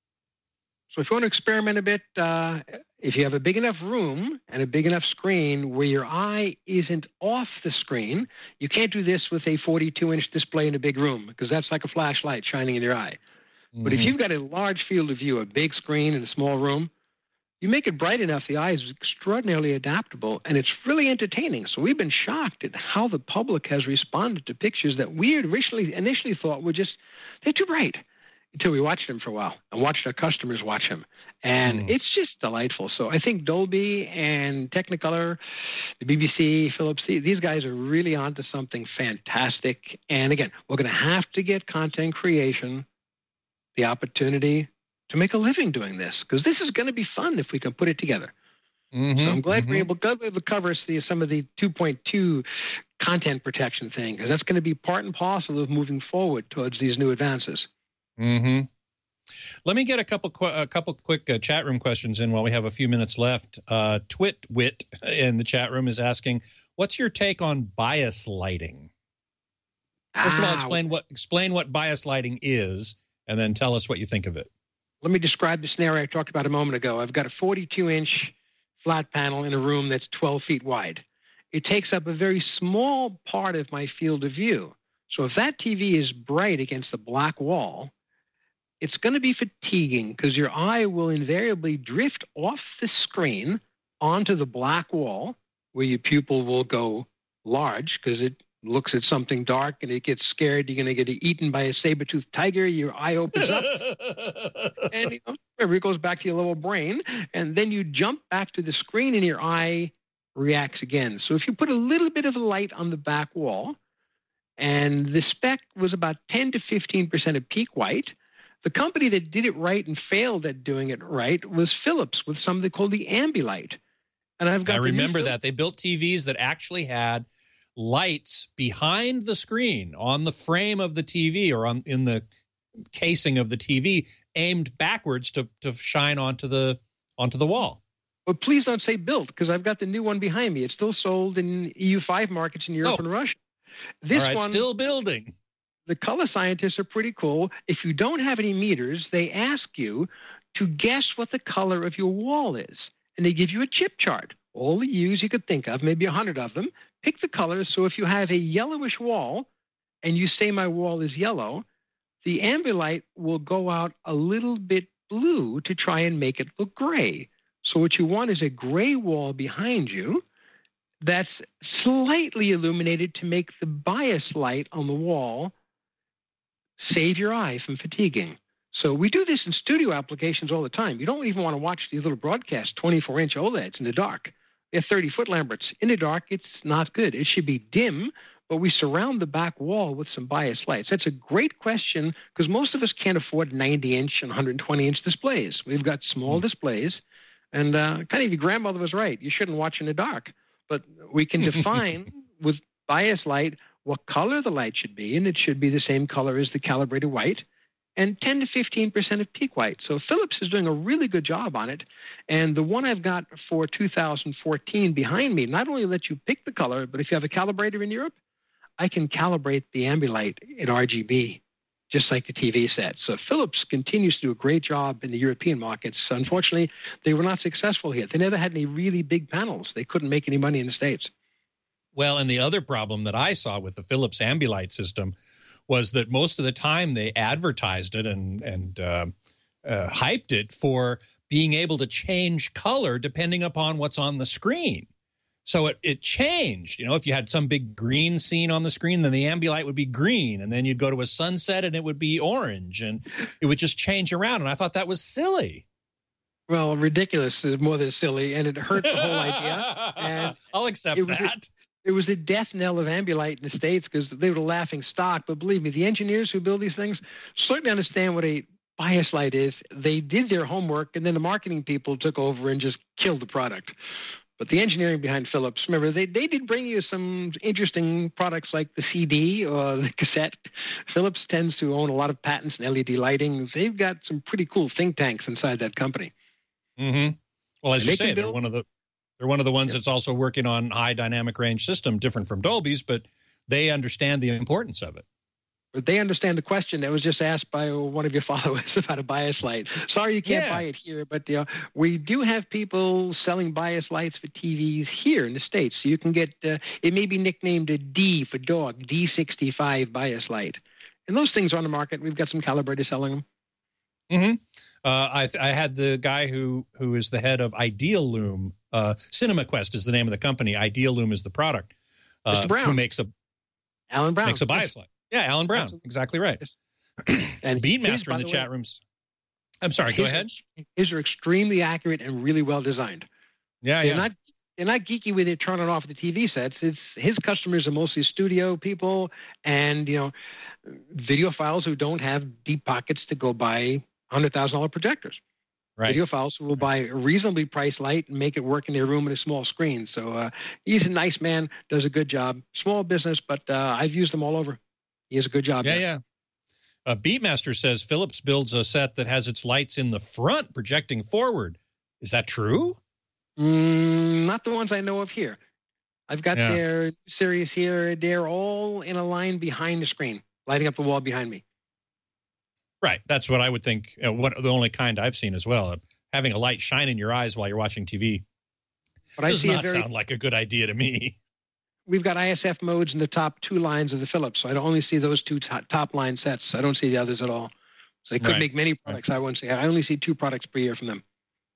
So if you want to experiment a bit, uh, if you have a big enough room and a big enough screen where your eye isn't off the screen, you can't do this with a forty-two inch display in a big room because that's like a flashlight shining in your eye. Mm-hmm. But if you've got a large field of view, a big screen in a small room, you make it bright enough, the eye is extraordinarily adaptable, and it's really entertaining. So we've been shocked at how the public has responded to pictures that we originally initially thought were just, they're too bright, until we watched them for a while and watched our customers watch them. And mm. it's just delightful. So I think Dolby and Technicolor, the B B C, Philips, these guys are really onto something fantastic. And again, we're going to have to get content creation the opportunity to make a living doing this, because this is going to be fun if we can put it together. Mm-hmm, so I'm glad mm-hmm. we're able to cover some of the two point two content protection thing, because that's going to be part and parcel of moving forward towards these new advances. Mm-hmm. Let me get a couple qu- a couple quick uh, chat room questions in while we have a few minutes left. Uh, Twitwit in the chat room is asking, "What's your take on bias lighting?" First of all, explain what explain what bias lighting is, and then tell us what you think of it. Let me describe the scenario I talked about a moment ago. I've got a forty-two inch flat panel in a room that's twelve feet wide. It takes up a very small part of my field of view. So if that T V is bright against the black wall, it's going to be fatiguing because your eye will invariably drift off the screen onto the black wall where your pupil will go large because it looks at something dark and it gets scared. You're going to get eaten by a saber-toothed tiger. Your eye opens up and you know, it goes back to your little brain. And then you jump back to the screen and your eye reacts again. So if you put a little bit of light on the back wall, and the spec was about ten to fifteen percent of peak white, the company that did it right and failed at doing it right was Philips with something called the Ambilight. And I've got I remember that. They built T Vs that actually had lights behind the screen on the frame of the T V or on in the casing of the T V aimed backwards to, to shine onto the onto the wall. But please don't say built, because I've got the new one behind me. It's still sold in E U five markets in Europe oh. and Russia. This All right, one, still building. The color scientists are pretty cool. If you don't have any meters, they ask you to guess what the color of your wall is, and they give you a chip chart. all the hues you could think of, maybe a hundred of them. Pick the colors. So if you have a yellowish wall and you say my wall is yellow, the Ambilight will go out a little bit blue to try and make it look gray. So what you want is a gray wall behind you that's slightly illuminated to make the bias light on the wall save your eye from fatiguing. So we do this in studio applications all the time. You don't even want to watch these little broadcast twenty-four inch OLEDs in the dark. They're thirty-foot Lamberts. In the dark, it's not good. It should be dim, but we surround the back wall with some bias lights. That's a great question because most of us can't afford ninety inch and one hundred twenty inch displays. We've got small mm. displays, and uh, kind of your grandmother was right. You shouldn't watch in the dark. But we can define with bias light what color the light should be, and it should be the same color as the calibrated white, and ten to fifteen percent of peak white. So Philips is doing a really good job on it. And the one I've got for two thousand fourteen behind me not only lets you pick the color, but if you have a calibrator in Europe, I can calibrate the Ambilight in R G B, just like the T V set. So Philips continues to do a great job in the European markets. Unfortunately, they were not successful here. They never had any really big panels. They couldn't make any money in the States. Well, and the other problem that I saw with the Philips Ambilight system was that most of the time they advertised it and, and uh, uh, hyped it for being able to change color depending upon what's on the screen. So it, it changed. You know, if you had some big green scene on the screen, then the Ambilight would be green. And then you'd go to a sunset and it would be orange. And it would just change around. And I thought that was silly. Well, ridiculous is more than silly. And it hurt the whole idea. And I'll accept it that. A, it was a death knell of Ambilight in the States because they were laughing stock. But believe me, the engineers who build these things certainly understand what a bias light is. They did their homework. And then the marketing people took over and just killed the product. But the engineering behind Philips, remember, they, they did bring you some interesting products like the C D or the cassette. Philips tends to own a lot of patents in L E D lighting. They've got some pretty cool think tanks inside that company. Mm-hmm. Well, as and you they say, they're one of the they're one of the ones yeah. that's also working on high dynamic range system, different from Dolby's, but they understand the importance of it. But they understand the question that was just asked by one of your followers about a bias light. Sorry you can't yeah. buy it here, but you know, we do have people selling bias lights for T Vs here in the States. So you can get, uh, it may be nicknamed a D for dog, D sixty-five bias light. And those things are on the market. We've got some calibrators selling them. Mm-hmm. Uh, I, I had the guy who, who is the head of Idealum. Uh, CinemaQuest is the name of the company. Idealum is the product. Uh, Mister Brown. Who makes a, Alan Brown. makes a bias light. Yeah, Alan Brown. Absolutely. Exactly right. And Beatmaster in the, the chat way, rooms. I'm sorry, his, go ahead. His are extremely accurate and really well designed. Yeah, they're yeah. Not, they're not geeky with it turning off the T V sets. It's his customers are mostly studio people and, you know, videophiles who don't have deep pockets to go buy one hundred thousand dollars projectors. Right. Videophiles who will buy a reasonably priced light and make it work in their room in a small screen. So uh, he's a nice man, does a good job. Small business, but uh, I've used them all over. He has a good job. Yeah, there. yeah. Uh, Beatmaster says Philips builds a set that has its lights in the front projecting forward. Is that true? Mm, not the ones I know of here. I've got yeah. their series here. They're all in a line behind the screen, lighting up the wall behind me. Right. That's what I would think. Uh, what the only kind I've seen as well. Uh, having a light shine in your eyes while you're watching T V but does I see not very, sound like a good idea to me. We've got I S F modes in the top two lines of the Philips, so I only see those two top, top line sets. I don't see the others at all. So they could right. make many products. Right. I wouldn't say. I only see two products per year from them.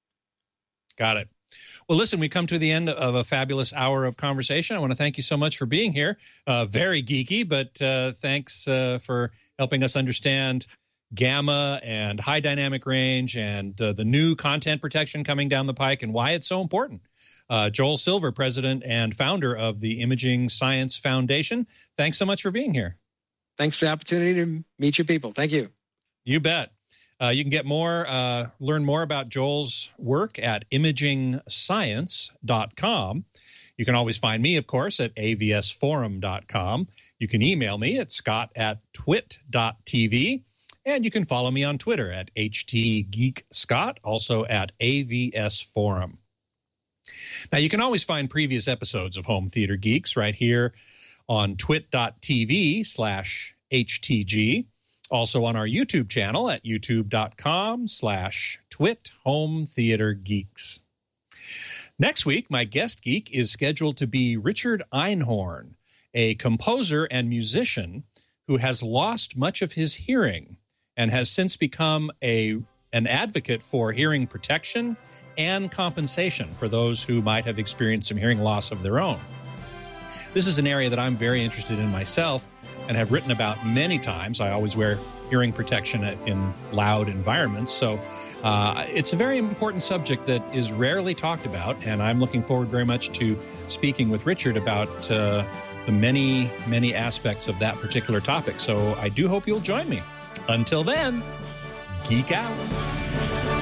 Got it. Well, listen, we come to the end of a fabulous hour of conversation. I want to thank you so much for being here. Uh, very geeky, but uh, thanks uh, for helping us understand gamma and high dynamic range and uh, the new content protection coming down the pike and why it's so important. Uh, Joel Silver, president and founder of the Imaging Science Foundation. Thanks so much for being here. Thanks for the opportunity to meet your people. Thank you. You bet. Uh, you can get more, uh, learn more about Joel's work at imaging science dot com. You can always find me, of course, at a v s forum dot com. You can email me at scott at twit dot t v. And you can follow me on Twitter at h t geek scott, also at A V S Forum. Now, you can always find previous episodes of Home Theater Geeks right here on twit dot t v slash H T G. Also on our YouTube channel at youtube dot com slash twit home theater geeks. Next week, my guest geek is scheduled to be Richard Einhorn, a composer and musician who has lost much of his hearing and has since become a an advocate for hearing protection and compensation for those who might have experienced some hearing loss of their own. This is an area that I'm very interested in myself and have written about many times. I always wear hearing protection in loud environments. So uh, it's a very important subject that is rarely talked about, and I'm looking forward very much to speaking with Richard about uh, the many, many aspects of that particular topic. So I do hope you'll join me. Until then, geek out.